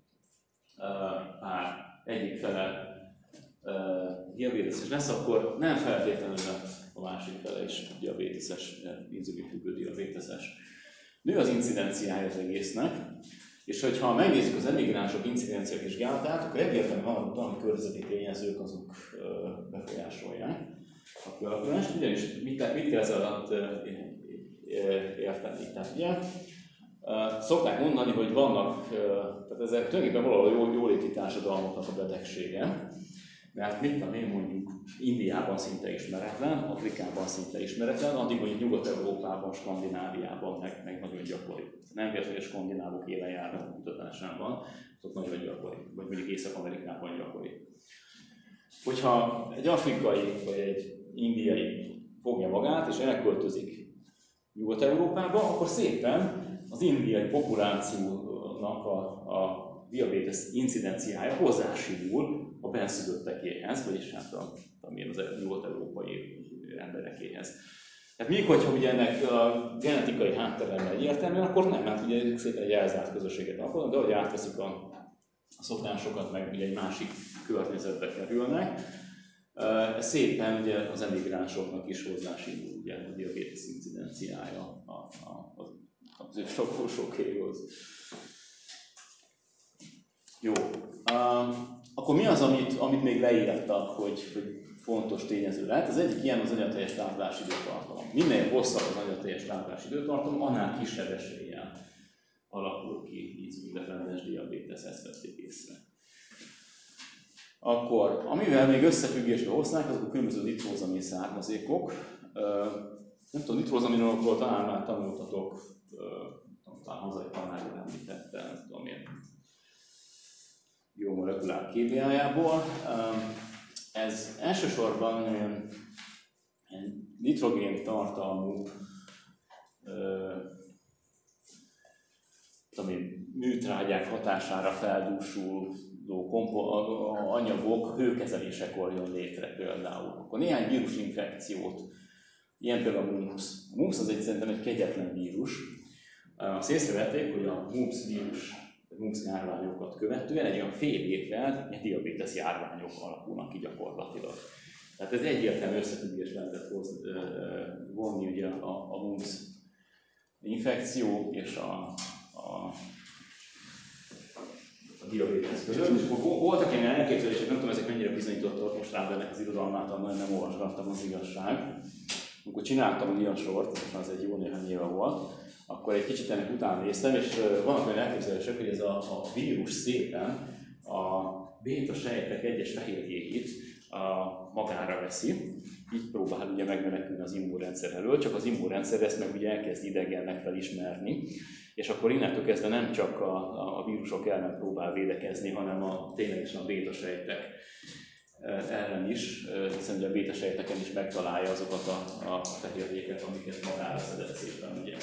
pár uh, egyik fele uh, diabéteses lesz, akkor nem feltétlenül a másik fele is diabéteses, inzulinfüggő diabéteses. Nő az incidenciája az egésznek, és hogyha megnézzük az emigránsok incidencia vizsgálatát, akkor egyértelműen arra utal, hogy környezeti tényezők azok uh, befolyásolják a kialakulást, ugyanis mit, mit kell ez alatt uh, érteni? Tehát ugye, Uh, szokták mondani, hogy vannak, uh, tehát ezek tulajdonképpen valahol jól, jóléti társadalmaknak a betegsége, mert mit tudom én mondjuk Indiában szinte ismeretlen, Afrikában szinte ismeretlen, addig mondjuk Nyugat-Európában, Skandináviában meg, meg nagyon gyakori. Nem véletlenül, hogy a skandinávok élen járnak a kutatásában, azok nagyon gyakori, vagy mondjuk Észak-Amerikában gyakori. Hogyha egy afrikai vagy egy indiai fogja magát és elköltözik Nyugat-Európába, akkor szépen az indiai populációnak a, a diabétesz incidenciája hozzásimul a benszülöttekéhez, vagyis hát a, az nyugat-európai emberekéhez. Tehát míg hogyha ugye ennek a genetikai háttere egyértelmű, akkor nem, mert ugye szépen egy elzárt közösséget alkotnak, de ahogy átveszik a, a szokásokat, meg ugye egy másik környezetbe kerülnek, ez szépen ugye az emigránsoknak is hozzásimul ugye a diabétesz incidenciája a, a, a, az ő sok-sok évhoz. Jó. Um, akkor mi az, amit, amit még leírtak, hogy, hogy fontos tényező lehet? Az egyik ilyen az anyateljes táplálási időtartam. Minél hosszabb az anyateljes táplálási időtartam, annál kisebb eséllyel alakul ki inzulindependes diabétesz, ezt vették észre. Akkor, amivel még összefüggésbe hoznák, azok a különböző nitrózamin származékok. Nem tudom, nitrózaminokról talán már tanultatok, talán hazai tanárról említette, nem tudom én, biomolekulár kémiájából. Ez elsősorban olyan nitrogén tartalmú műtrágyák hatására feldúsuló kompo- anyagok hőkezelésekor jön létre például. Akkor néhány vírusinfekciót, ilyen például a mumps. A mumps az egy szerintem egy kegyetlen vírus. Azt észrevették, hogy a mumps vírus, a mumps járványokat követően egy olyan fél évvel ilyen diabétesz járványok alakulnak ki gyakorlatilag. Tehát ez egyértelmű összefüggés lehetett vonni ugye a, a mumps infekció és a, a, a diabétesz között. És voltak ilyen elképzelések, nem tudom, ezek mennyire bizonyítottak, most rám ennek az irodalmát, nagyon nem olvasgattam, az igazság. Amikor csináltam a diasort, most már ez egy jó néhány éve volt, akkor egy kicsit ennek után néztem, és vannak olyan elképzelések, hogy ez a, a vírus szépen a béta sejtek egyes fehérjéit magára veszi, így próbál ugye megmenekülni az immunrendszer elől, csak az immunrendszer ezt meg ugye elkezd idegennek felismerni, és akkor innentől kezdve nem csak a, a vírusok ellen próbál védekezni, hanem a ténylegesen a béta sejtek ellen is, hiszen ugye a béta sejteken is megtalálja azokat a, a fehérjéket, amiket magára szedett szépen ugye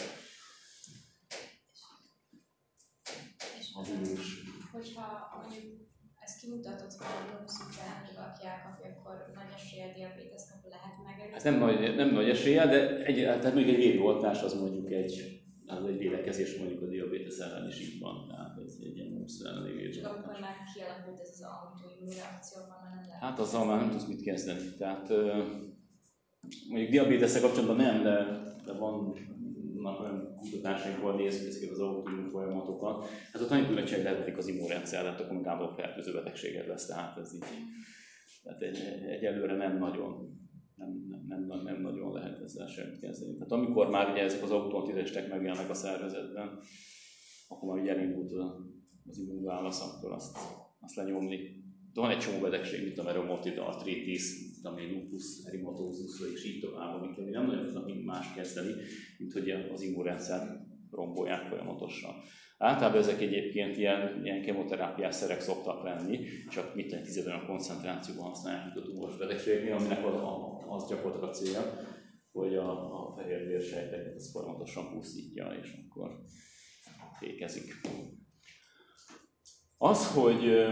a vírus. Hogyha mondjuk ezt kimutatott, hogy a mumps után valaki elkapja, akkor nagy eséllyel diabétesz kap, lehet megelőzni? Hát nem nagy, nem nagy eséllyel, de egy, tehát mondjuk egy védőoltás az mondjuk egy, az egy védekezés mondjuk a diabétesz ellen is így van, tehát ez egy ilyen mumps elleni védőoltás. Csak amikor már kialakult ez az autoimmun reakció, már nem lehet. Hát azzal már nem tudsz mit kezdeni. Tehát mondjuk diabétesszel kapcsolatban nem, de, de vannak olyan kutatásaink, ahol nézzük ezeket az autoimmun folyamatokat. Hát ott annyit, hogy cseglehetik az immunrendszert, akkor meg állandóan fertőző betegséged lesz, tehát ez így. Tehát egy, egyelőre nem nagyon, nem, nem, nem, nem nagyon lehet ezzel semmit kezdeni. Tehát amikor már ugye ezek az autoantitestek megjelennek a szervezetben, akkor már ugye elindult az immunválasz, akkor azt, azt lenyomni. De van egy csomó betegség, mint a reumatoid arthritis, ami lupus erythematosus, és így tovább, amikkel nem nagyon tudnak mind más kezdeni, mint hogy az immunrendszert rombolják folyamatosan. Általában ezek egyébként ilyen, ilyen kemoterápiás szerek szoktak lenni, csak mit tenni tíz olyan koncentrációban használják, mint a tumoros betegségnél, aminek az, az gyakorlatilag a célja, hogy a, a fehérvérsejteket az folyamatosan pusztítja, és akkor fékezik. Az, hogy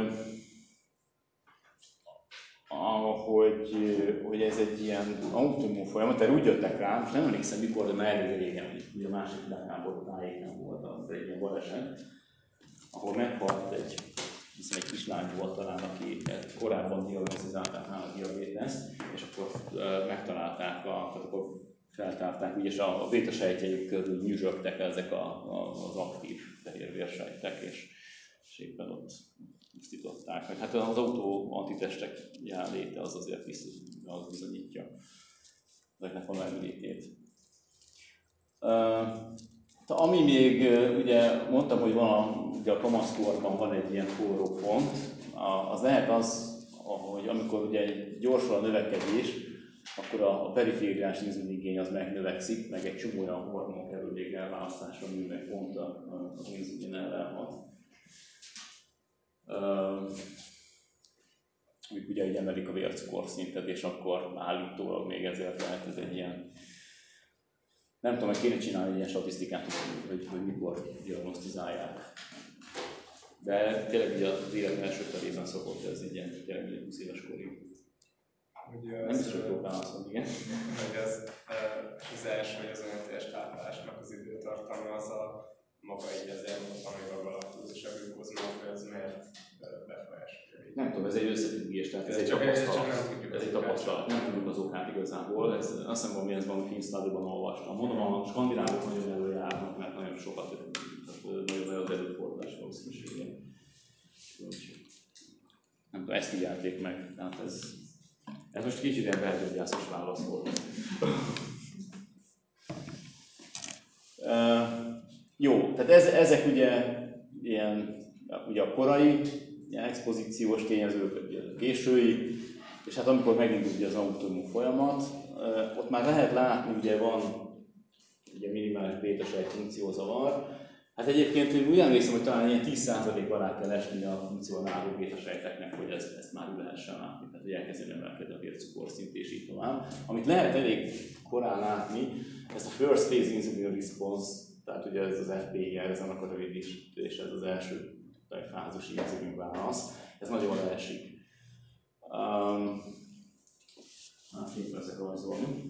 Ahogy, hogy ez egy ilyen autoimmun folyamat, erre úgy jöttek rá, most nem emlékszem mikor, de már elég régen, ugye a másik világháború tájéken volt az egy ilyen baleset, ahol meghalt egy, hiszem egy kislány volt talán, aki korábban diagnosztizálták nála a diabéteszt, és akkor megtalálták, a, tehát akkor feltárták, és a, a béta sejtjeik körül nyüzsögtek ezek a, a, az aktív fehérvérsejtek, és, és éppen ott tisztították. Hát az autoantitestek jelenléte az azért biztos, az bizonyítja ezeknek a meglétét. Uh, ami még, ugye mondtam, hogy van a, ugye a kamaszkorban van egy ilyen forró pont, az lehet az, hogy amikor ugye gyorsul a növekedés, akkor a, a perifériás inzulinigény az megnövekszik, meg egy csomó olyan hormon kerül még elválasztásra, ami meg pont az inzulin ellen hat. Uh, amik ugye így emelik a vércukorszintet, és akkor állítólag még ezért lehet ez egy ilyen, nem tudom, hogy kéne csinálni egy ilyen statisztikát, hogy, hogy mikor diagnosztizálják. De tényleg ugye az élet első felében szokott ez egy ilyen, tényleg egy húsz éves korig. Nem is sok jó válaszol, igen. Hogy az, az első, hogy az anyateljes táplálásnak az időtartalma, az a maga így az elmondott anyag alatt, és a glükózmód, ez miért befolyásolja? Nem tudom, ez egy összefüggés, tehát ez, ez egy csak tapasztalat. Nem tudjuk ez egy tapasztalat, nem tudjuk az okát igazából. Ez, azt hiszem, hogy ez valami Finstadban olvastam. Mondom, a skandinávok nagyon előjárnak, mert nagyon sokat, tehát nagyon az előfordulás valószínűsége. Nem tudom, ezt figyelték meg. Tehát ez, ez most kicsit ilyen belgyógyászos válasz volt. uh, jó, tehát ez, ezek ugye ilyen, ugye a korai ilyen expozíciós tényezők, a késői, és hát amikor megindul ugye az autonóm folyamat, uh, ott már lehet látni, ugye van ugye minimális béta-sejt funkciózavar. Hát egyébként én úgy emlékszem, hogy talán ilyen tíz százalék alá kell esni a funkcionáló béta-sejteknek, hogy ezt, ezt már úgy lehessen látni, tehát hogy elkezdjen emelkedni a vércukorszint és így tovább. Amit lehet elég korán látni, ezt a First Phase Insulin Response, tehát ugye ez az ef pé i er, ez annak a rövidítés, ez az első fázis inzulin válasz, ez nagyon leesik. Um, hát itt leszek rajzolni.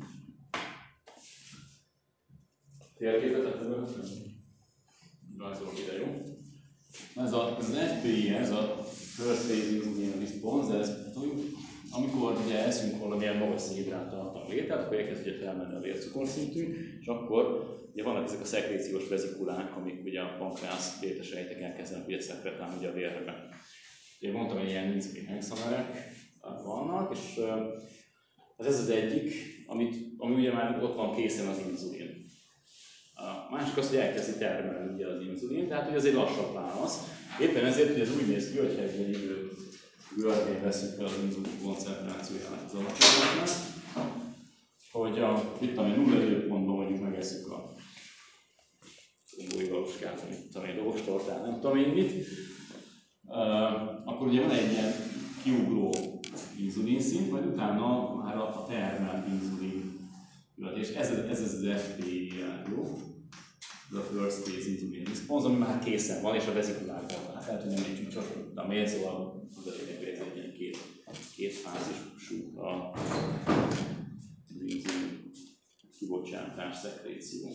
Térképet ebből rajzolok ide, jó? Ez, a, ez az ef pé i, ez a First Phase Insulin Response, ez, amikor ugye eszünk valamilyen magas szénhidrát tartalmú ételt, akkor elkezd ugye felmenni a vércukorszintünk, és akkor ugye vannak ezek a szekréciós vezikulák, amik ugye a pankreász béta-sejtek elkezdenek ugye szekretálni ugye a vérbe. Én mondtam, hogy ilyen inzulin hexamerek vannak, és ez, ez az egyik, amit, ami ugye már ott van készen az inzulin. A másik az, hogy elkezdi termelni ugye az inzulin, tehát hogy ez egy lassabb válasz. Éppen ezért ugye ez úgy néz ki, hogyha egy élő görbén veszünk fel az inzulin koncentrációjának az alacsonyoknak, hogy a, itt ami nulla időpontban mondjuk megesszük a golyógaluskát, mit tudom én, dobostortát, nem tudom én mit, uh, akkor ugye van egy ilyen kiugró inzulinszint, majd utána már a, a termelt inzulin. És ez, ez az ef pé i, jó? Ez a First Phase Insulin Response, ami már készen van, és a vezikulákban, hát lehet, hogy nem egy csúcsos, de miért, szóval az a lényeg, hogy ez egy ilyen két, két fázisú az inzulin kibocsátás, szekréció.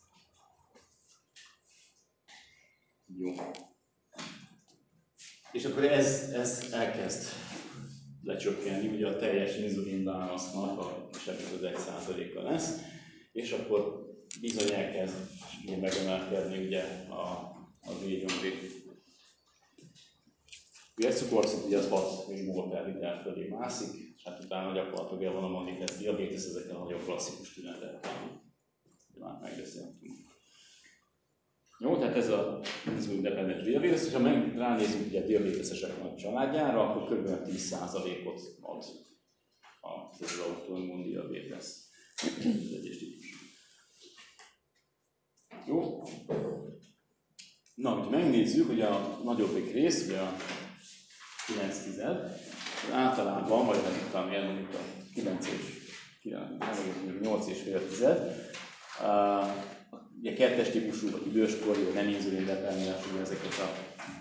Jó. És akkor ez, ez elkezd lecsökkenni, ugye a teljes inzulin válasznak a kisebb az egy százaléka lesz, és akkor bizony elkezd megemelkedni ugye a, az égyomri. Ugye egy cukorszint ugye az hat millimol per liter fölé mászik, és hát utána gyakorlatilag van a manifest diabetes ezekkel a nagyon klasszikus tünetekkel. Már megbeszéltünk. Jó, tehát ez a inzulin-dependens diabetes, és ha meg ránézünk ugye a diabéteszesek nagy családjára, akkor kb. tíz százalékot ad az az autoimmun diabetes. Ez egyes típus. Jó. Na, hogy megnézzük, hogy a nagyobbik rész, ugye a kilenc tized, általában, vagy hát itt van mondjuk a kilenc és nyolc és fél tized, ugye kettes típusú, vagy időskori, vagy nem inzulin-dependens, ugye ezeket a,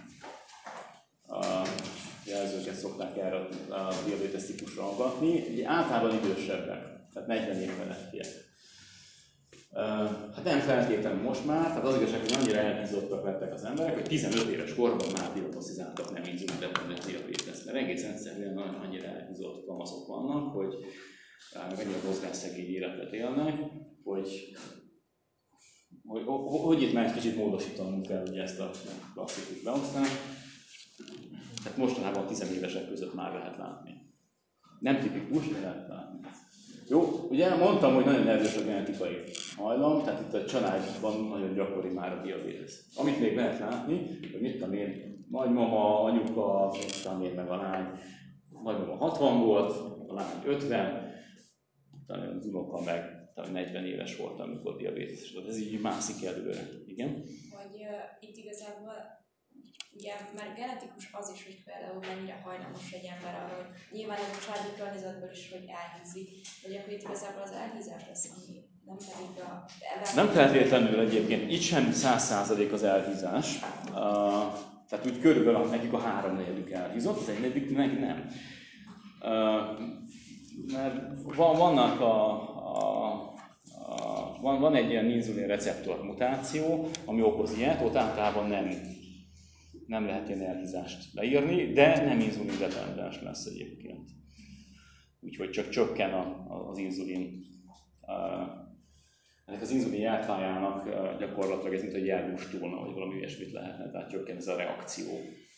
a jelzőket szokták erre a diabetes típusra aggatni. Ugye általában idősebbek, tehát negyven év felettiek. Hát nem feltétlenül most már, tehát az igazság, hogy annyira elhízottak lettek az emberek, hogy tizenöt éves korban már diagnosztizáltak nem inzulin-dependens diabéteszt, mert egész egyszerűen annyira elhízott kamaszok vannak, hogy annyira mozgásszegény életet élnek, hogy Hogy, hogy itt már egy kicsit módosítanunk kell ugye ezt a klasszikus beosztást. Tehát mostanában tizenévesek között már lehet látni. Nem tipikus, de lehet látni. Jó, ugye mondtam, hogy nagyon erős a genetikai hajlam, tehát itt a családban nagyon gyakori már a diabétesz. Amit még lehet látni, hogy mit tudom én, nagymama, anyuka, tudom én meg a lány, nagymama hatvan volt, a lány ötven, talán az unoka meg talán negyven éves volt, amikor diabéteses volt. Ez így mászik előre. Igen? Hogy uh, itt igazából ugye már genetikus az is, hogy például mennyire hajlamos egy ember arra, hogy nyilván ez a családi környezetből is, hogy elhízik, hogy akkor itt igazából az elhízás lesz, ami nem pedig a... Nem feltétlenül egyébként, itt sem száz százalék az elhízás. Uh, tehát úgy körülbelül nekik a háromnegyedük elhízott, az egynegyedük meg nem. Uh, mert van, vannak a, a, a van, van egy ilyen inzulin receptor mutáció, ami okoz ilyet, ott általában nem, nem lehet ilyen elhízást leírni, de nem inzulin-dependens lesz egyébként. Úgyhogy csak csökken a, a, az inzulin. Ennek az inzulin jelkájának gyakorlatilag ez mint a jel lustulna, vagy valami ilyesmit lehetne, tehát csökken ez a reakció.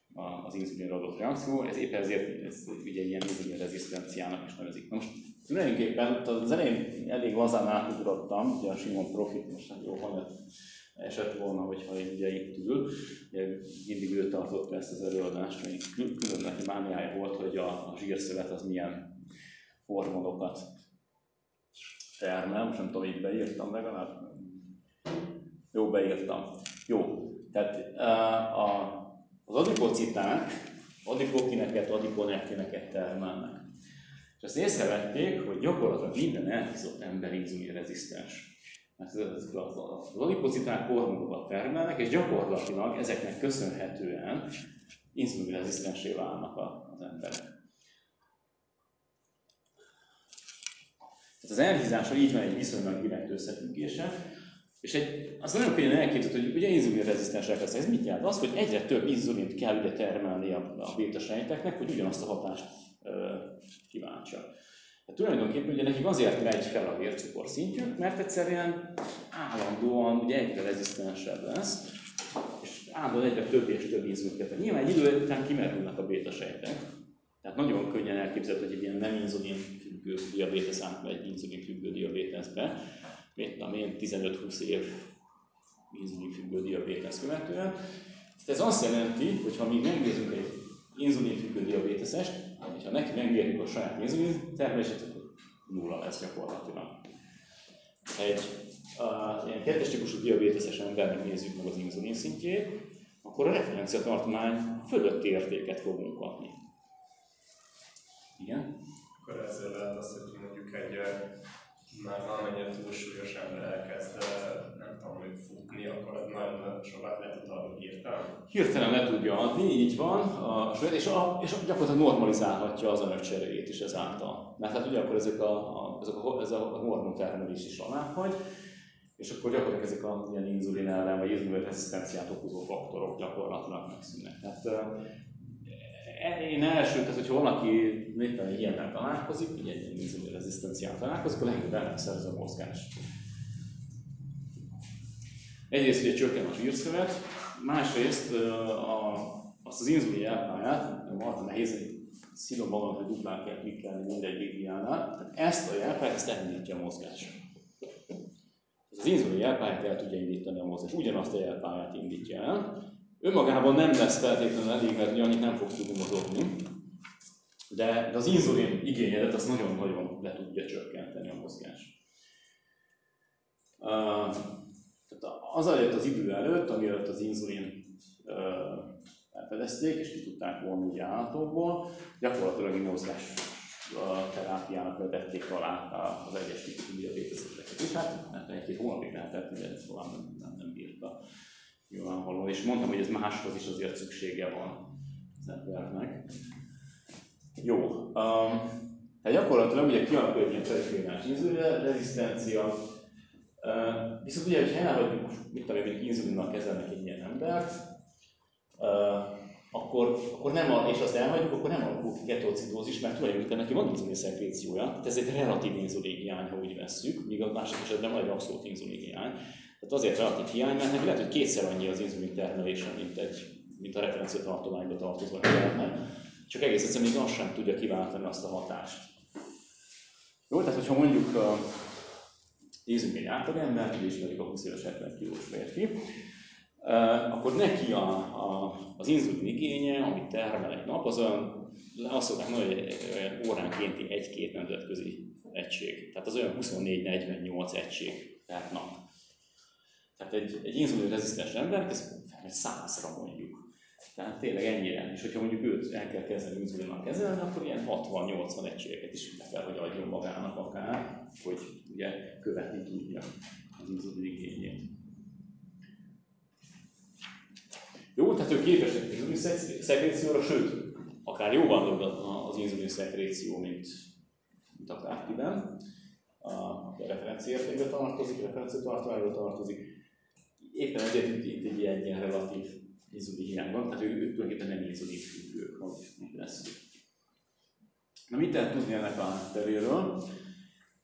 az inzulinra adott reakció, ez éppen ezért ez ugye ilyen inzulin rezisztenciának is nevezik. Na most tulajdonképpen az elején elég lazán átugrottam, ugye a Simon Profit most jó hanyat esett volna, hogyha ugye itt ül. Ugye mindig ő tartotta ezt az előadást, hogy külön neki mániája volt, hogy a, a zsírszövet az milyen hormonokat termel. Most nem tudom, itt beírtam legalább. Jó, beírtam. Jó. Tehát a, az adipociták adipokineket, adiponektineket termelnek. És azt észrevették, hogy gyakorlatilag minden elhízott ember inzulinrezisztens. Mert az adipociták hormonokat termelnek, és gyakorlatilag ezeknek köszönhetően inzulinrezisztensé válnak az emberek. Tehát az elhízással így van egy viszonylag direkt összefüggése, és egy, az nagyon könnyen elképzelhető, hogy ugye inzulinrezisztensek lesznek. Ez mit jelent? Az, hogy egyre több inzulint kell ugye termelni a, a bétasejteknek, hogy ugyanazt a hatást ö, kiváltsa. Tehát tulajdonképpen ugye nekik azért megy fel a vércukor szintjük, mert egyszerűen állandóan ugye egyre rezisztensebb lesz, és állandóan egyre több és több inzulint kell. Nyilván egy idő után kimerülnek a bétasejtek, tehát nagyon könnyen elképzelhető, hogy egy ilyen nem inzulinfüggő diabétesz átmegy inzulinfüggő diabéteszbe, mint amilyen tizenöt-húsz év inzulinfüggő diabétesz követően. Tehát ez azt jelenti, hogy ha mi megnézzünk egy inzulinfüggő diabéteszest, és ha neki megmérjük a saját inzulin termelését, akkor nulla lesz gyakorlatilag. Egy uh, ilyen kettes típusú diabéteszes embernek nézzük meg az inzulin szintjét, akkor a referenciatartomány fölötti értéket fogunk kapni. Igen? Akkor ezzel lehet az, hogy mondjuk egy már valamennyire túlsúlyos ember elkezd, nem tudom, hogy futni, akkor az nagyon sokat le tud adni hirtelen. Hirtelen le tudja adni, így van, a, és, a, és gyakorlatilag normalizálhatja az anyagcseréjét is ezáltal. Mert hát ugye akkor ezek a, a, ezek a, ez a hormontermelés is alábbhagy, és akkor gyakorlatilag ezek a ilyen inzulin ellen, vagy inzulin rezisztenciát okozó faktorok gyakorlatilag megszűnnek. Tehát, én első, tehát hogyha valaki egy ilyennel találkozik, ugye egy inzulin rezisztenciával találkozik, a legjobb ellenször ez a mozgás. Egyrészt ugye csökken a zsírszövet, másrészt a, azt az inzulin jelpályát, marha nehéz, hogy szívom magam, hogy duplán kell klikkelni mindegyik diánál, ezt a jelpályát, ezt elindítja a mozgás. Az inzulin jelpályát el tudja indítani a mozgás, ugyanazt a jelpályát indítja el. Önmagában nem lesz feltétlenül elég, mert ugye annyit nem fog tudni mozogni, de, de az inzulin igényedet azt nagyon-nagyon le tudja csökkenteni a mozgás. Uh, tehát az előtt az idő előtt, amiatt az inzulin uh, elfedezték, és ki tudták vonni ugye állatokból, gyakorlatilag egy mozgás uh, terápiának vetették alá az egyes típusú diabéteszeseket is, hát mert egy-két hónapig lehetett, de tovább nem, nem, nem bírta. Nyilvánvaló, és mondtam, hogy ez máshoz is azért szüksége van az embernek. Jó, um, tehát gyakorlatilag ugye kialakul egy ilyen perifériás inzulinrezisztencia, uh, viszont ugye, hogyha elhagyjuk, mit tudom én, inzulinnal kezelnek egy ilyen embert, uh, akkor, akkor nem a, és azt elhagyjuk, akkor nem alakul ki ketocitózis, mert tulajdonképpen neki van inzulin szekréciója, tehát ez egy relatív inzulin hiány, ha úgy vesszük, míg a másik esetben van egy abszolút inzulin hiány. Tehát azért relatív hiány, mert neki lehet, hogy kétszer annyi az inzulin termelése, mint, egy, mint a referenciatartományba tartozó embernek, csak egész egyszerűen még azt sem tudja kiváltani azt a hatást. Jó, tehát hogyha mondjuk uh, nézzünk egy átlagember, hogy ismerjük a húsz éves hetven kilós férfi, uh, akkor neki a, a, az inzulin igénye, amit termel egy nap, az olyan, azt szokták mondani, hogy óránkénti egy-két nemzetközi egység. Tehát az olyan huszonnégy-negyvennyolc egység per nap. Tehát egy, egy inzulinrezisztens embernek ez felmegy százra mondjuk. Tehát tényleg ennyire. És hogyha mondjuk őt el kell kezdeni inzulinnal kezelni, akkor ilyen hatvan-nyolcvan egységeket is le kell, hogy adjon magának akár, hogy ugye követni tudja az inzulin igényét. Jó, tehát ők képesek az inzulin szekrécióra, sőt, akár jóval nagyobb az inzulin szekréció, mint, mint a kártiben. A referenciaértékbe tartozik, a referenciatartományba tartozik. Éppen ezért itt, itt egy ilyen, ilyen relatív inzulin hiány van, tehát ők, ők tulajdonképpen nem inzulin függők, hogy mit lesz. Na mit lehet tudni ennek a hátteréről?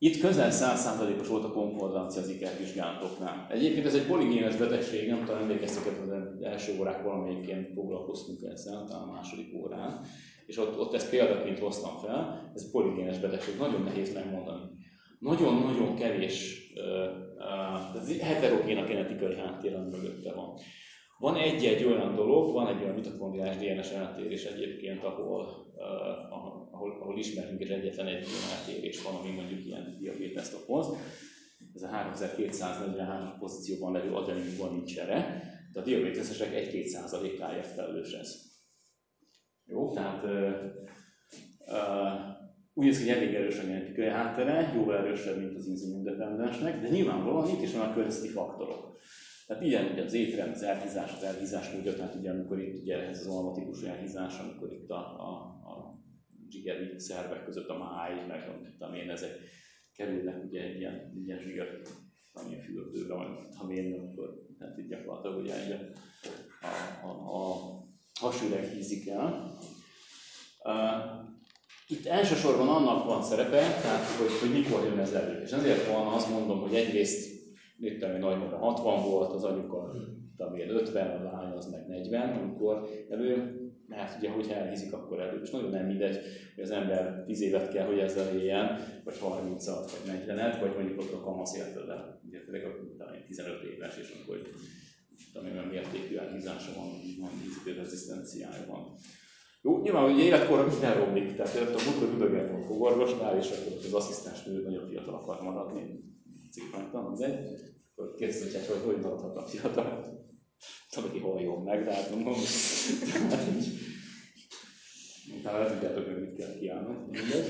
Itt közel száz százalékos volt a konkordancia az ikervizsgálatoknál. Egyébként ez egy poligénes betegség, nem tudom, emlékeztek, az első órák valamelyiként foglalkoztunk ezzel, talán a második órán, és ott, ott ezt példaként hoztam fel, ez egy poligénes betegség, nagyon nehéz megmondani. Nagyon-nagyon kevés uh, uh, heterogén a genetikai háttér, ami mögötte van. Van egy-egy olyan dolog, van egy olyan mitokondriális dé en es eltérés egyébként, ahol, uh, ahol, ahol ismerünk, és egyetlen egy ilyen eltérés van, ami mondjuk ilyen diabéteszt okoz. Ez a háromezer-kétszáznegyvenhárom pozícióban levő adeninban nincs erre, de a diabéteszesek egy-két százalékáért felelős ez. Jó, tehát uh, uh, úgy néz ki, hogy elég erős a genetikai háttere, jóval erősebb, mint az inzulinindependensnek, de nyilvánvalóan itt is van a környezeti faktorok. Tehát ilyen ugye az étrend, az elhízás, az elhízás módja, tehát ugye amikor itt ugye ez az almatikus elhízás, amikor itt a, a, a zsigeri szervek között a máj, meg tudom én, ezek kerülnek ugye egy ilyen, ilyen zsiger, ami fürdőbe van, ha mérni, akkor tehát így gyakorlatilag ugye a, a, a, a hasüreg hízik el. Uh, Itt elsősorban annak van szerepe, tehát hogy, hogy mikor jön ez elő. És ezért van azt mondom, hogy egyrészt itt a nagymamra hatvan volt, az anyuka ötven, a lány az meg negyven, amikor elő, mert ugye, hogyha elhízik, akkor elő. És nagyon nem mindegy, hogy az ember tíz évet kell, hogy ezzel éljen, vagy harmincat, vagy negyvenet, vagy mondjuk ott a kamasz értele. Ugye tényleg tizenöt éves, és akkor olyan mértékű elhízása van, van vízidőrezisztenciája van. Jó, nyilván, hogy életkorra minden romlik, tehát a múltkor üdögelt a fogorvosnál, és akkor az asszisztens nő nagyon fiatal akar maradni, cikk mindegy. Akkor kérdezett, hogy hogy maradhatnak fiatal. Tudom, aki halljon meg, de hát mondom, tehát így. Utána le tudjátok, hogy mit kell kiállnom, mindegy.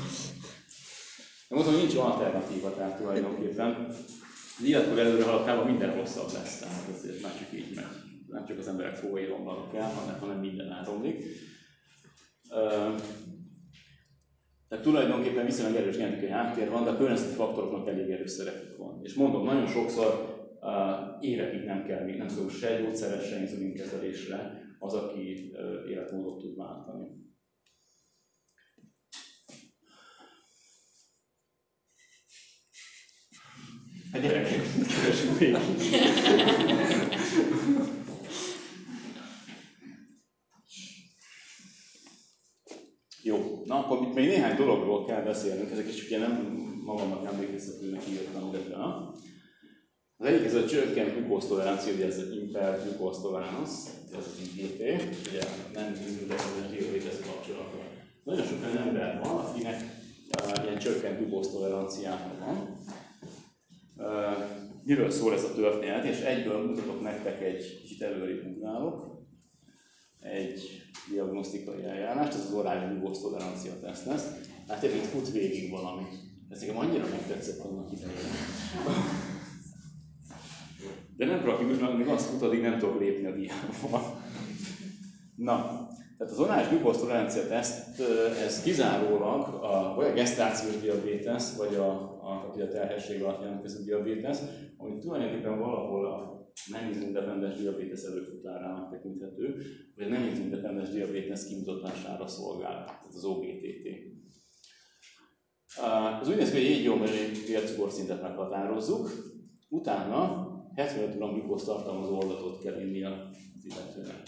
De mondom, hogy nincs alternatíva, tehát tulajdonképpen. Az életkor előre haladtában minden rosszabb lesz, tehát ezért már csak így megy. Nem csak az emberek fogai romlanak el, hanem, hanem minden elromlik. Uh, tehát tulajdonképpen viszonylag erős genetikai háttér van, de a környezeti faktoroknak elég erős szerepük van. És mondom, nagyon sokszor uh, évekig nem kell, még nem szól se gyógyszeres, se inzulinkezelésre az, aki uh, életmódot tud váltani. Hát gyerekek, keresünk végig. Jó, na akkor itt még néhány dologról kell beszélnünk, ezek is ugye nem magamnak emlékeztetőnek írtam ide. Az egyik ez a csökkent glukóztolerancia, ugye ez az impaired glucose tolerance, ez az i gé té, ugye nem independens diabetes kapcsolatban. Nagyon sok olyan ember van, akinek uh, ilyen csökkent glukóztoleranciája van. Uh, miről szól ez a történet, és egyből mutatok nektek egy kicsit előrébb ugrálok. Egy diagnosztikai eljárást, ez az orális glukóztolerancia teszt lesz. Hát itt fut végig valami. Ez nekem annyira megtetszett annak idején. De nem praktikusan, amíg azt fut, addig nem tudok lépni a diámmal. Na, tehát az orális glukóztolerancia teszt, ez kizárólag a, vagy a gesztációs diabétesz, vagy a, a, a terhesség alatt jelentkező diabétesz, ami tulajdonképpen valahol a nem inzulinindependens diabétesz előfutárának tekinthető, vagy a nem inzulinindependens diabétesz kimutatására szolgál, tehát az o gé té té. Az úgy néz ki, hogy egy gyomri vércukorszintet meghatározzuk, utána hetvenöt gramm glukóz tartalmazó oldatot kell inni az illetőnek.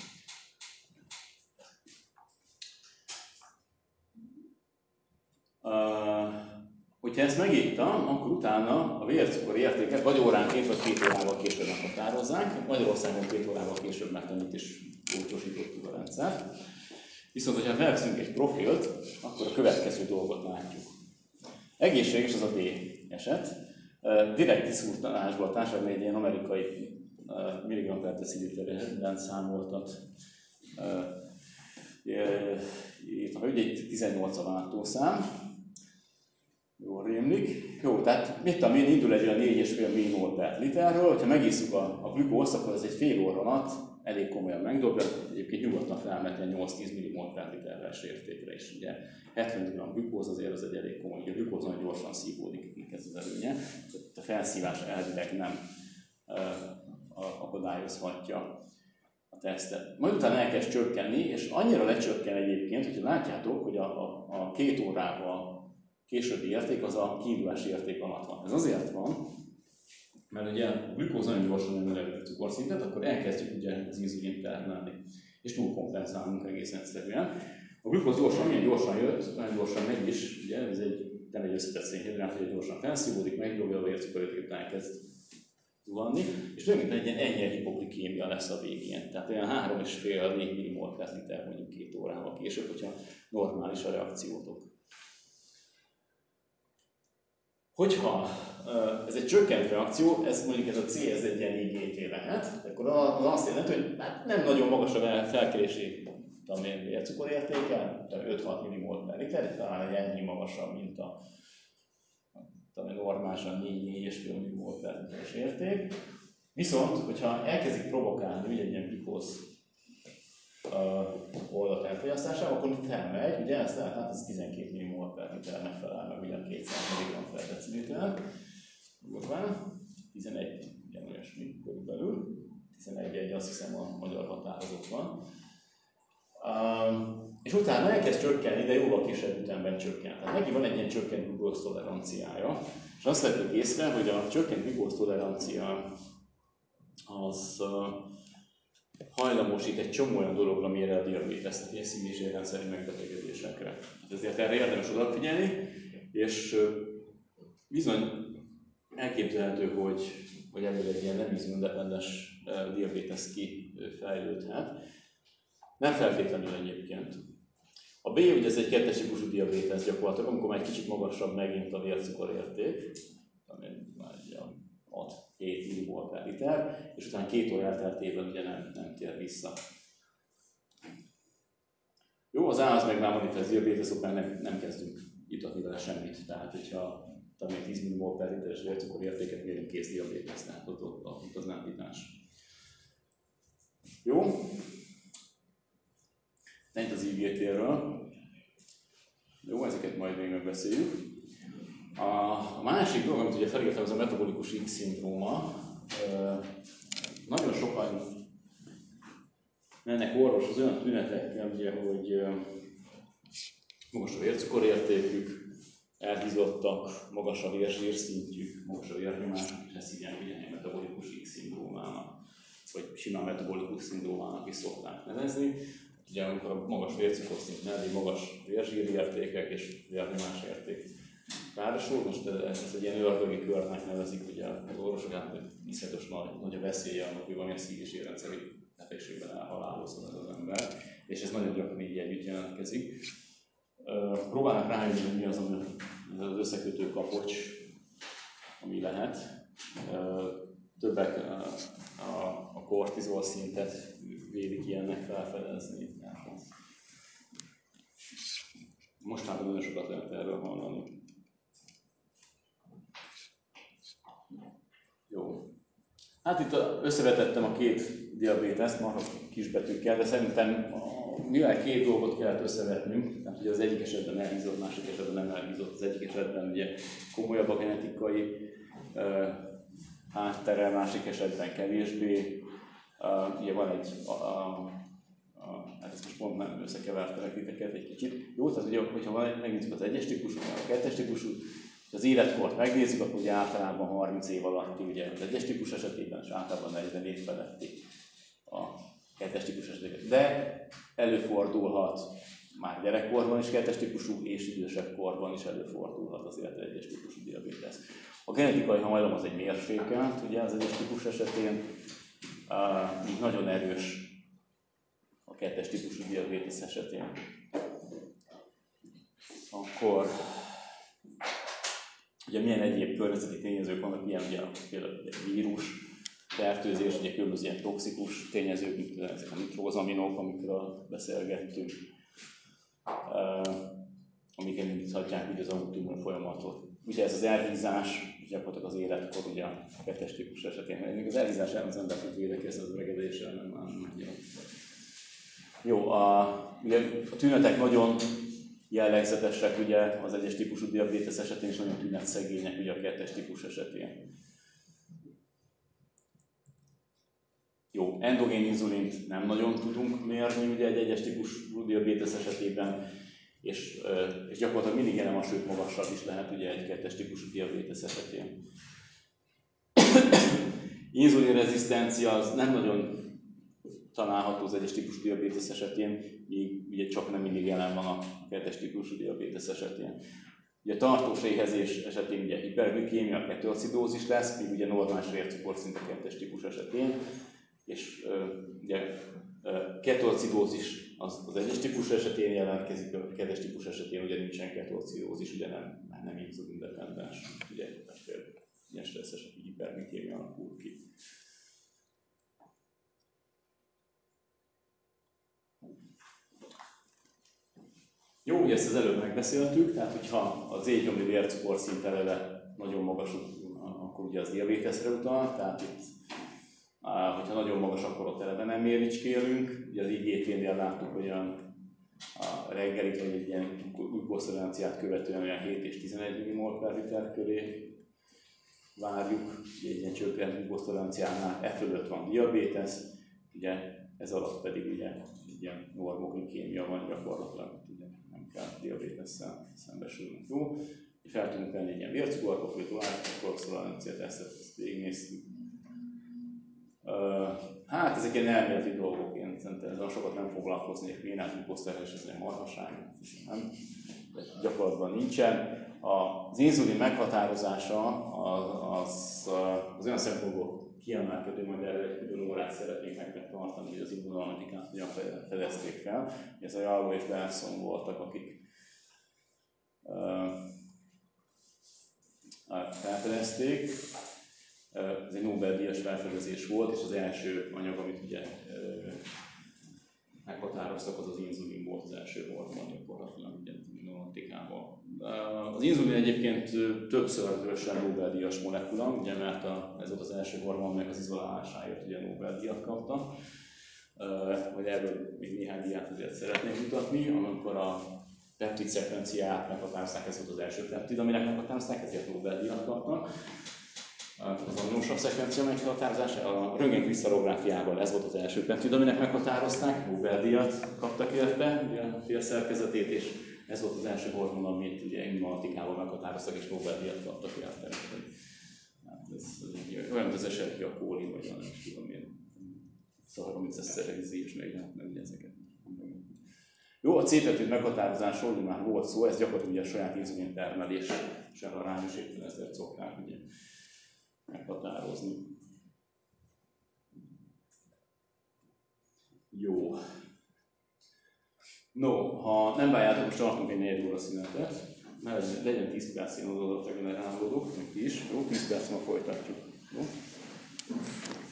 Uh, hogyha ezt megittam, akkor utána a vércukor értéket vagy óránként, vagy két órával később meghatározzák. Magyarországon két órával később megtanít és ócsosítottuk a rendszert. Viszont, hogyha felveszünk egy profilt, akkor a következő dolgot látjuk. Egészséges az a D eset. Uh, direkt tisztultanásból a társadalmi egy ilyen amerikai uh, milligram per deciliterben számoltat. Uh, írtam, hogy egy tizennyolc a váltószám. Jól rémlik. Jó, tehát mit tudom én, indul egy olyan négy egész öt millimol per literről, hogyha megisszuk a, a glükózt, akkor ez egy fél óra alatt elég komolyan megdobja, egyébként nyugodtan felmehet egy nyolc-tíz millimol per literres értékre is. Ugye hetven gramm glükóz azért az egy elég komoly, ugye a glükóz nagyon gyorsan szívódik, ez az előnye, tehát a felszívás elvileg nem uh, akadályozhatja a tesztet. Majd utána elkezd csökkenni, és annyira lecsökken egyébként, hogyha látjátok, hogy a, a, a két órával későbbi érték az a kiindulási érték alatt van. Ez azért van, mert ugye a glükóz nagyon gyorsan emeli a cukorszintet, akkor elkezdjük ugye az inzulint termelni, és túlkompenzálunk egészen egyszerűen. A glükóz gyorsan, milyen gyorsan jött, nagyon gyorsan megy is, ugye ez egy, nem egy összetett szénhidrát, hogy gyorsan felszívódik, megdobja a vércukorérték után elkezd zuhanni, és tulajdonképpen egy ilyen enyhe hipoglikémia lesz a végén. Tehát olyan három egész öt négy millimol per liter mondjuk két órával később, hogyha normális a reakciótok. Hogyha ez egy csökkent reakció, ez mondjuk ez a C, ez egy ilyen I G T lehet, akkor az azt jelenti, hogy hát nem nagyon magas a felkerési vércukorértéke, öt-hat millimol per liter, talán egy ennyi magasabb, mint a normálisan négy-négy egész öt millimol per literes érték. Viszont, hogyha elkezdik provokálni ugye egy ilyen pikóz uh, oldat elfogyasztásával, akkor felmegy, ugye ezt lehet, hát ez tizenkét millimol per liternek felel meg, ugyan kétszáz milligramm per deciliter. Durván, tizenegy, ugyan olyasmi körülbelül, tizenegy egy azt hiszem a magyar határozat van. Uh, és utána elkezd csökkenni, de jóval kisebb ütemben csökken. Tehát neki van egy ilyen csökkent glukóz toleranciája, és azt vettük észre, hogy a csökkent glukóz tolerancia az uh, hajlamosít egy csomó olyan dologra, amire a diabétesz, tehát ilyen szív- és érrendszeri megbetegedésekre. Hát ezért erre érdemes odafigyelni, és uh, bizony elképzelhető, hogy, hogy ebből egy ilyen nem inzulindependens uh, diabétesz kifejlődhet. Nem feltétlenül egyébként. A B ugye ez egy kettes típusú diabétesz gyakorlatilag, amikor már egy kicsit magasabb megint a vércukorérték, ami már hat-hét millimol per liter, és utána két óra elteltével ugye nem, nem tér vissza. Jó, az A az meg már manifest diabétesz, akkor nem, nem kezdünk itatni vele semmit. Tehát, hogyha tíz millimol per literes vércukorértéket mérünk, kész diabétesz, tehát ott, ott, ott az nem vitás. Jó? Ennyit az I G T-ről. Jó, ezeket majd még megbeszéljük. A másik dolog, amit ugye felírtam, az a metabolikus X-szindróma. Nagyon sokan mennek orvoshoz olyan tünetekkel, ugye, hogy magas a vércukorértékük, elhízottak, magas a vérzsírszintjük, magas a vérnyomásuk, és ezt hívják ugye metabolikus X-szindrómának, vagy simán metabolikus szindrómának is szokták nevezni. Ugye amikor a magas vércukorszint mellé magas vérzsírértékek és vérnyomásérték párosul, most ezt egy ilyen ördögi körnek nevezik ugye az orvosok, hát iszonyatos nagy, nagy a veszélye annak, hogy valamilyen szív- és érrendszeri betegségben elhalálozhat ez az ember, és ez nagyon gyakran így együtt jelentkezik. Próbálnak rájönni, hogy mi az, ami az összekötő kapocs, ami lehet. Többek a, a kortizol szintet vélik ilyennek felfedezni. Most már nagyon sokat lehet erről hallani. Jó. Hát itt összevetettem a két diabéteszt, marha kisbetűkkel, de szerintem mivel két dolgot kellett összevetnünk, tehát ugye az egyik esetben elhízott, másik esetben nem elhízott, az egyik esetben ugye komolyabb a genetikai uh, háttere, másik esetben kevésbé. Uh, ugye van egy, a, a, a, hát ezt most pont nem összekevertelek titeket egy kicsit. Jó, tehát ugye, hogyha megnézzük az egyes típusú, a kettes típusú, az életkort megnézzük, akkor ugye általában harminc év alatti, ugye az egyes típus esetében, és általában negyven év feletti a kettes típus esetében. De előfordulhat már gyerekkorban is kettes típusú, és idősebb korban is előfordulhat azért egyes típusú diabétesz. A genetikai hajlam az egy mérsékelt, ugye az egyes típus esetén, így nagyon erős a kettes típusú diabétesz esetén. Akkor ugye milyen egyéb környezeti tényezők vannak, ilyen ugye például egy vírus, fertőzés, ugye különböző ilyen toxikus tényezők, mint ezek a nitrózaminok, amikről beszélgettünk, amik elindíthatják ugye az autoimmun folyamatot. Ugye ez az elhízás, gyakorlatilag az életkor, ugye a kettes típus esetén, még az elhízás ellen az ember tud védekezni, az öregedéssel nem nagyon. Jó, a, ugye a tünetek nagyon jellegzetesek ugye az egyes típusú diabétesz esetén, és nagyon tünetszegények ugye a kettes típus esetén. Jó, endogén inzulint nem nagyon tudunk mérni ugye egy egyes típusú diabétesz esetében, és, és gyakorlatilag mindig jelen van, sőt magasabb is lehet ugye egy kettes típusú diabétesz esetén. Inzulinrezisztencia az nem nagyon található az egyes típusú diabétesz esetén, míg ugye csak nem mindig jelen van a kettes típusú diabétesz esetén. Ugye tartós éhezés esetén ugye hiperglikémia, ketoacidózis lesz, míg ugye normális vércukorszint a kettes típus esetén, és uh, ugye uh, ketoacidózis az, az egyes típus esetén jelentkezik, a kettes típus esetén ugye nincsen ketoacidózis, ugye nem, nem inzulindependens, ugye ilyen stresszes hiperglikémia alakul ki. Jó, ugye ezt az előbb megbeszéltük, tehát hogyha az éjgyomri vércukorszint eleve nagyon magas, akkor ugye az diabéteszre utal, tehát itt, hogyha nagyon magas, akkor ott eleve nem méricskélünk. Ugye az i gé té-nél láttuk, hogy a reggelit vagy egy ilyen glükóztoleranciát követően olyan hét és tizenegy millimol per liter köré várjuk. Ugye egy ilyen csökkent glükóztoleranciánál e fölött van diabétesz, ugye ez alatt pedig ugye egy ilyen normoglikémia van gyakorlatilag. kell diabétesszel szembesülünk. Jó? És fel tudunk venni egy ilyen vércukorprofil, glukóztolerancia tesztet, ezt végignéztük. Uh, hát ezek ilyen elméleti dolgok, én szerintem ezzel sokat nem foglalkoznék, vénás glukózterhelés, ez egy marhaság, nem? De gyakorlatban nincsen. Az inzulin meghatározása az, az, az olyan szempontból kiemelkedő, majd erre egy külön órát szeretnék nektek tartani, hogy az immunoanalitikát hogyan fedezték fel. Ez a Jalvo és Berson voltak, akik uh, felfedezték. Ez egy Nobel-díjas felfedezés volt, és az első anyag, amit ugye uh, meghatároztak, az az inzulin volt, az első hormon gyakorlatilag ugye immunoanalitikában. Az inzulin egyébként többszörösen Nobel-díjas molekula, ugye, mert a, ez volt az első hormon, amelyek az izolálásáért ugye Nobel-díjat kapta. Hogy erről még néhány diát azért szeretnék mutatni, amikor a peptid szekvenciát meghatározták, ez volt az első peptid, aminek meghatározták, ezért Nobel-díjat kapta. Az aminosav szekvencia meghatározása, a röntgenkrisztallográfiával ez volt az első peptid, aminek meghatározták, Nobel-díjat kaptak érte, ugye a félszerkezetét, és ez volt az első hormon, amit ugye immunoanalitikával meghatároztak, és Nobel-díjat kaptak érte. Hát ez, ez olyan, mint az esergia kólin, vagy olyan, nem is tudom én. Szóval, amit ez szerezi, és meg lehet menni ezeket. Jó, a C-peptid meghatározása, hogy már volt szó, ez gyakorlatilag ugye a saját inzulin termeléssel arányos, éppen ezért szokták ugye meghatározni. Jó. No, ha nem várjátok, most tartunk egy negyed óra szünetet, mert legyen tíz perc, én oda regenerálódok, meg ti is. Jó, tíz perc ma folytatjuk. Jó?